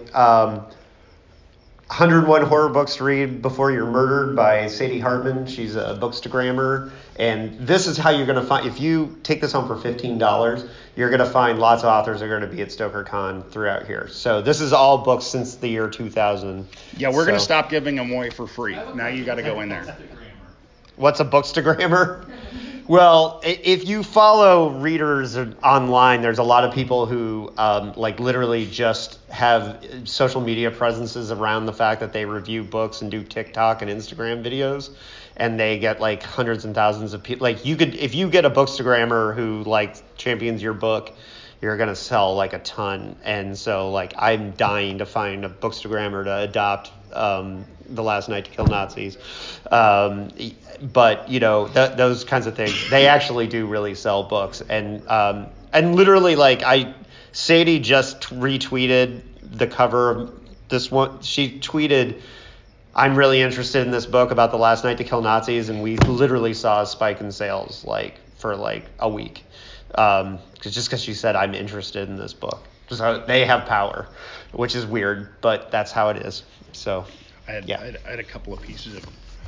101 Horror Books to Read Before You're Murdered by Sadie Hartman. She's a bookstagrammer, and this is how you're going to find, if you take this home for $15, you're going to find lots of authors are going to be at StokerCon throughout here. So this is all books since the year 2000.
Yeah, we're going to stop giving them away for free. Now you got to go in there.
What's a bookstagrammer? Well, if you follow readers online, there's a lot of people who literally just have social media presences around the fact that they review books and do TikTok and Instagram videos, and they get like hundreds and thousands of people. Like if you get a bookstagrammer who like champions your book, you're gonna sell like a ton. And so like I'm dying to find a bookstagrammer to adopt The Last Night to Kill Nazis. But those kinds of things, they actually do really sell books. And literally Sadie just retweeted the cover of this one. She tweeted, "I'm really interested in this book about The Last Night to Kill Nazis," and we literally saw a spike in sales for a week. Because she said, "I'm interested in this book." So they have power, which is weird, but that's how it is. So
I had a couple of pieces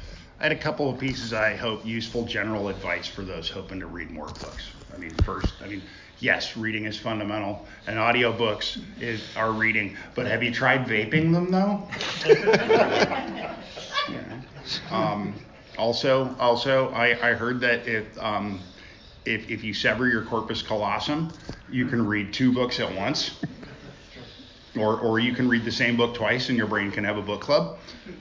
I hope useful general advice for those hoping to read more books. Yes, reading is fundamental, and audiobooks are reading. But have you tried vaping them though? Also, I heard that if you sever your corpus callosum, you can read 2 books at once. Or you can read the same book twice and your brain can have a book club.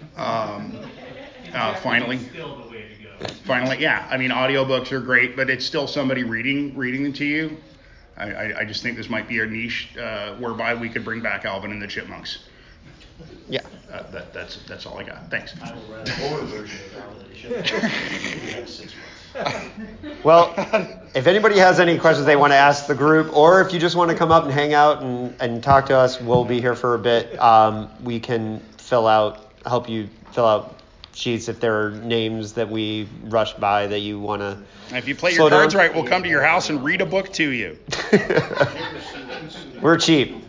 Finally, yeah. Audiobooks are great, but it's still somebody reading them to you. I just think this might be a niche whereby we could bring back Alvin and the Chipmunks.
Yeah.
That's all I got. Thanks.
I will write a horror version of Alvin and the Chipmunks in the next 6 months.
Well, if anybody has any questions they want to ask the group, or if you just want to come up and hang out and talk to us, we'll be here for a bit. We can help you fill out sheets if there are names that we rushed by that you want to.
If you play your cards right, we'll come to your house and read a book to you.
We're cheap.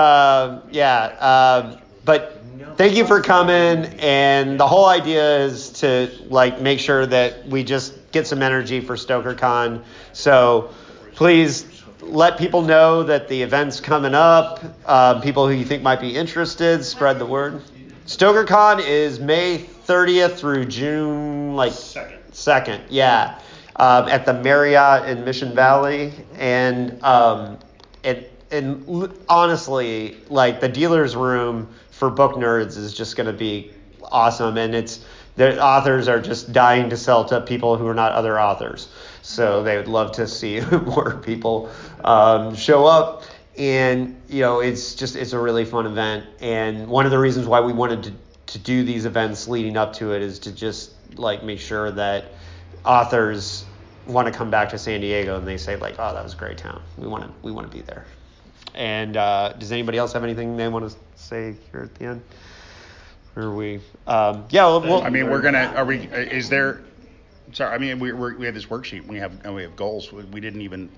But thank you for coming, and the whole idea is to make sure that we just get some energy for StokerCon. So please let people know that the event's coming up. People who you think might be interested, spread the word. StokerCon is May 30th through June 2nd. Yeah, at the Marriott in Mission Valley, and honestly, the dealer's room for book nerds is just going to be awesome, and the authors are just dying to sell to people who are not other authors, so they would love to see more people show up. And it's a really fun event, and one of the reasons why we wanted to do these events leading up to it is to just make sure that authors want to come back to San Diego and they say oh, that was a great town, we want to be there. And does anybody else have anything they want to say here at the end? Or are we?
We're gonna. Are we? Is there? Sorry. We have this worksheet. We have goals. We didn't even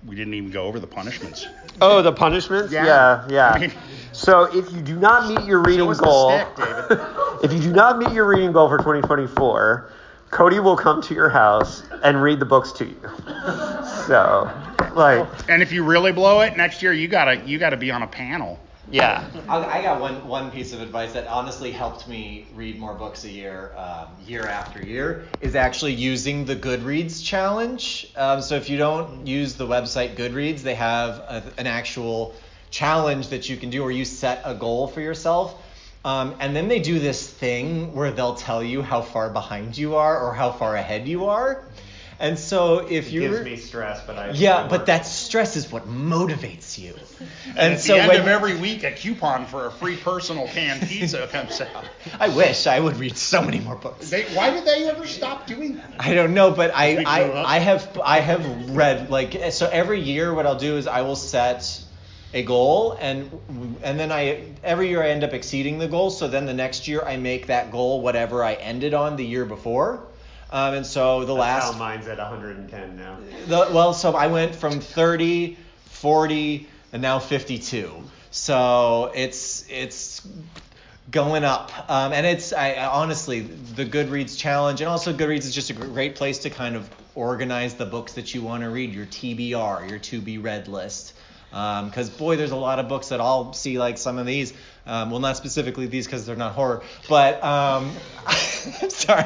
we didn't even go over the punishments.
Oh, the punishments?
Yeah.
Yeah.
I mean-
So if you do not meet your reading
Show us the
goal,
stick, David.
if you do not meet your reading goal for 2024, Cody will come to your house and read the books to you. So, like,
And if you really blow it next year, you gotta be on a panel.
yeah.
I got one piece of advice that honestly helped me read more books a year, year after year, is actually using the Goodreads challenge. So if you don't use the website Goodreads, they have an actual challenge that you can do, or you set a goal for yourself. And then they do this thing where they'll tell you how far behind you are or how far ahead you are. And so if
It
you
gives me stress, but
but that stress is what motivates you.
And at
so
the end
when,
of every week, a coupon for a free personal canned pizza comes out.
I wish I would read so many more books.
Why did they ever stop doing that?
I don't know, but
We grew up.
I have read, like, so every year what I'll do is I will set a goal, and then every year I end up exceeding the goal. So then the next year I make that goal whatever I ended on the year before. And so
That's how mine's at 110 now.
So I went from 30, 40, and now 52. So it's going up. And I honestly, the Goodreads challenge, and also Goodreads is just a great place to kind of organize the books that you want to read, your TBR, your to be read list. Because boy, there's a lot of books that I'll see, like some of these. Well, not specifically these because they're not horror, but I'm sorry.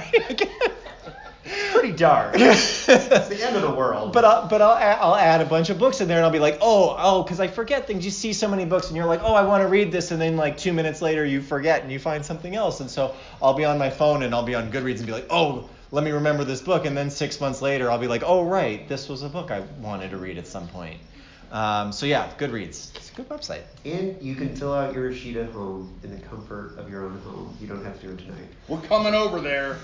Pretty dark. It's the end of the world.
But I'll add a bunch of books in there, and I'll be like, because I forget things. You see so many books, and you're like, I want to read this, and then like 2 minutes later you forget and you find something else. And so I'll be on my phone and I'll be on Goodreads and be like, let me remember this book, and then 6 months later I'll be like, right, this was a book I wanted to read at some point. So yeah, Goodreads. It's a good website.
And you can fill out your sheet at home in the comfort of your own home. You don't have to do it tonight.
We're coming over there.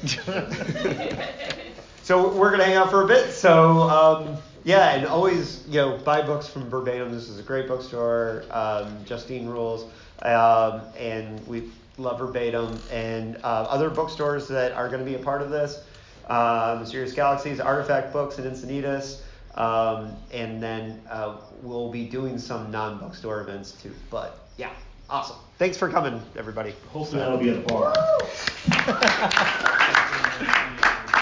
So we're gonna hang out for a bit. So and always buy books from Verbatim. This is a great bookstore. Justine rules, and we love Verbatim and other bookstores that are going to be a part of this. Mysterious Galaxies, Artifact Books, and Encinitas. And then we'll be doing some non-bookstore events too. But yeah, awesome. Thanks for coming, everybody.
Hopefully that'll be at a bar.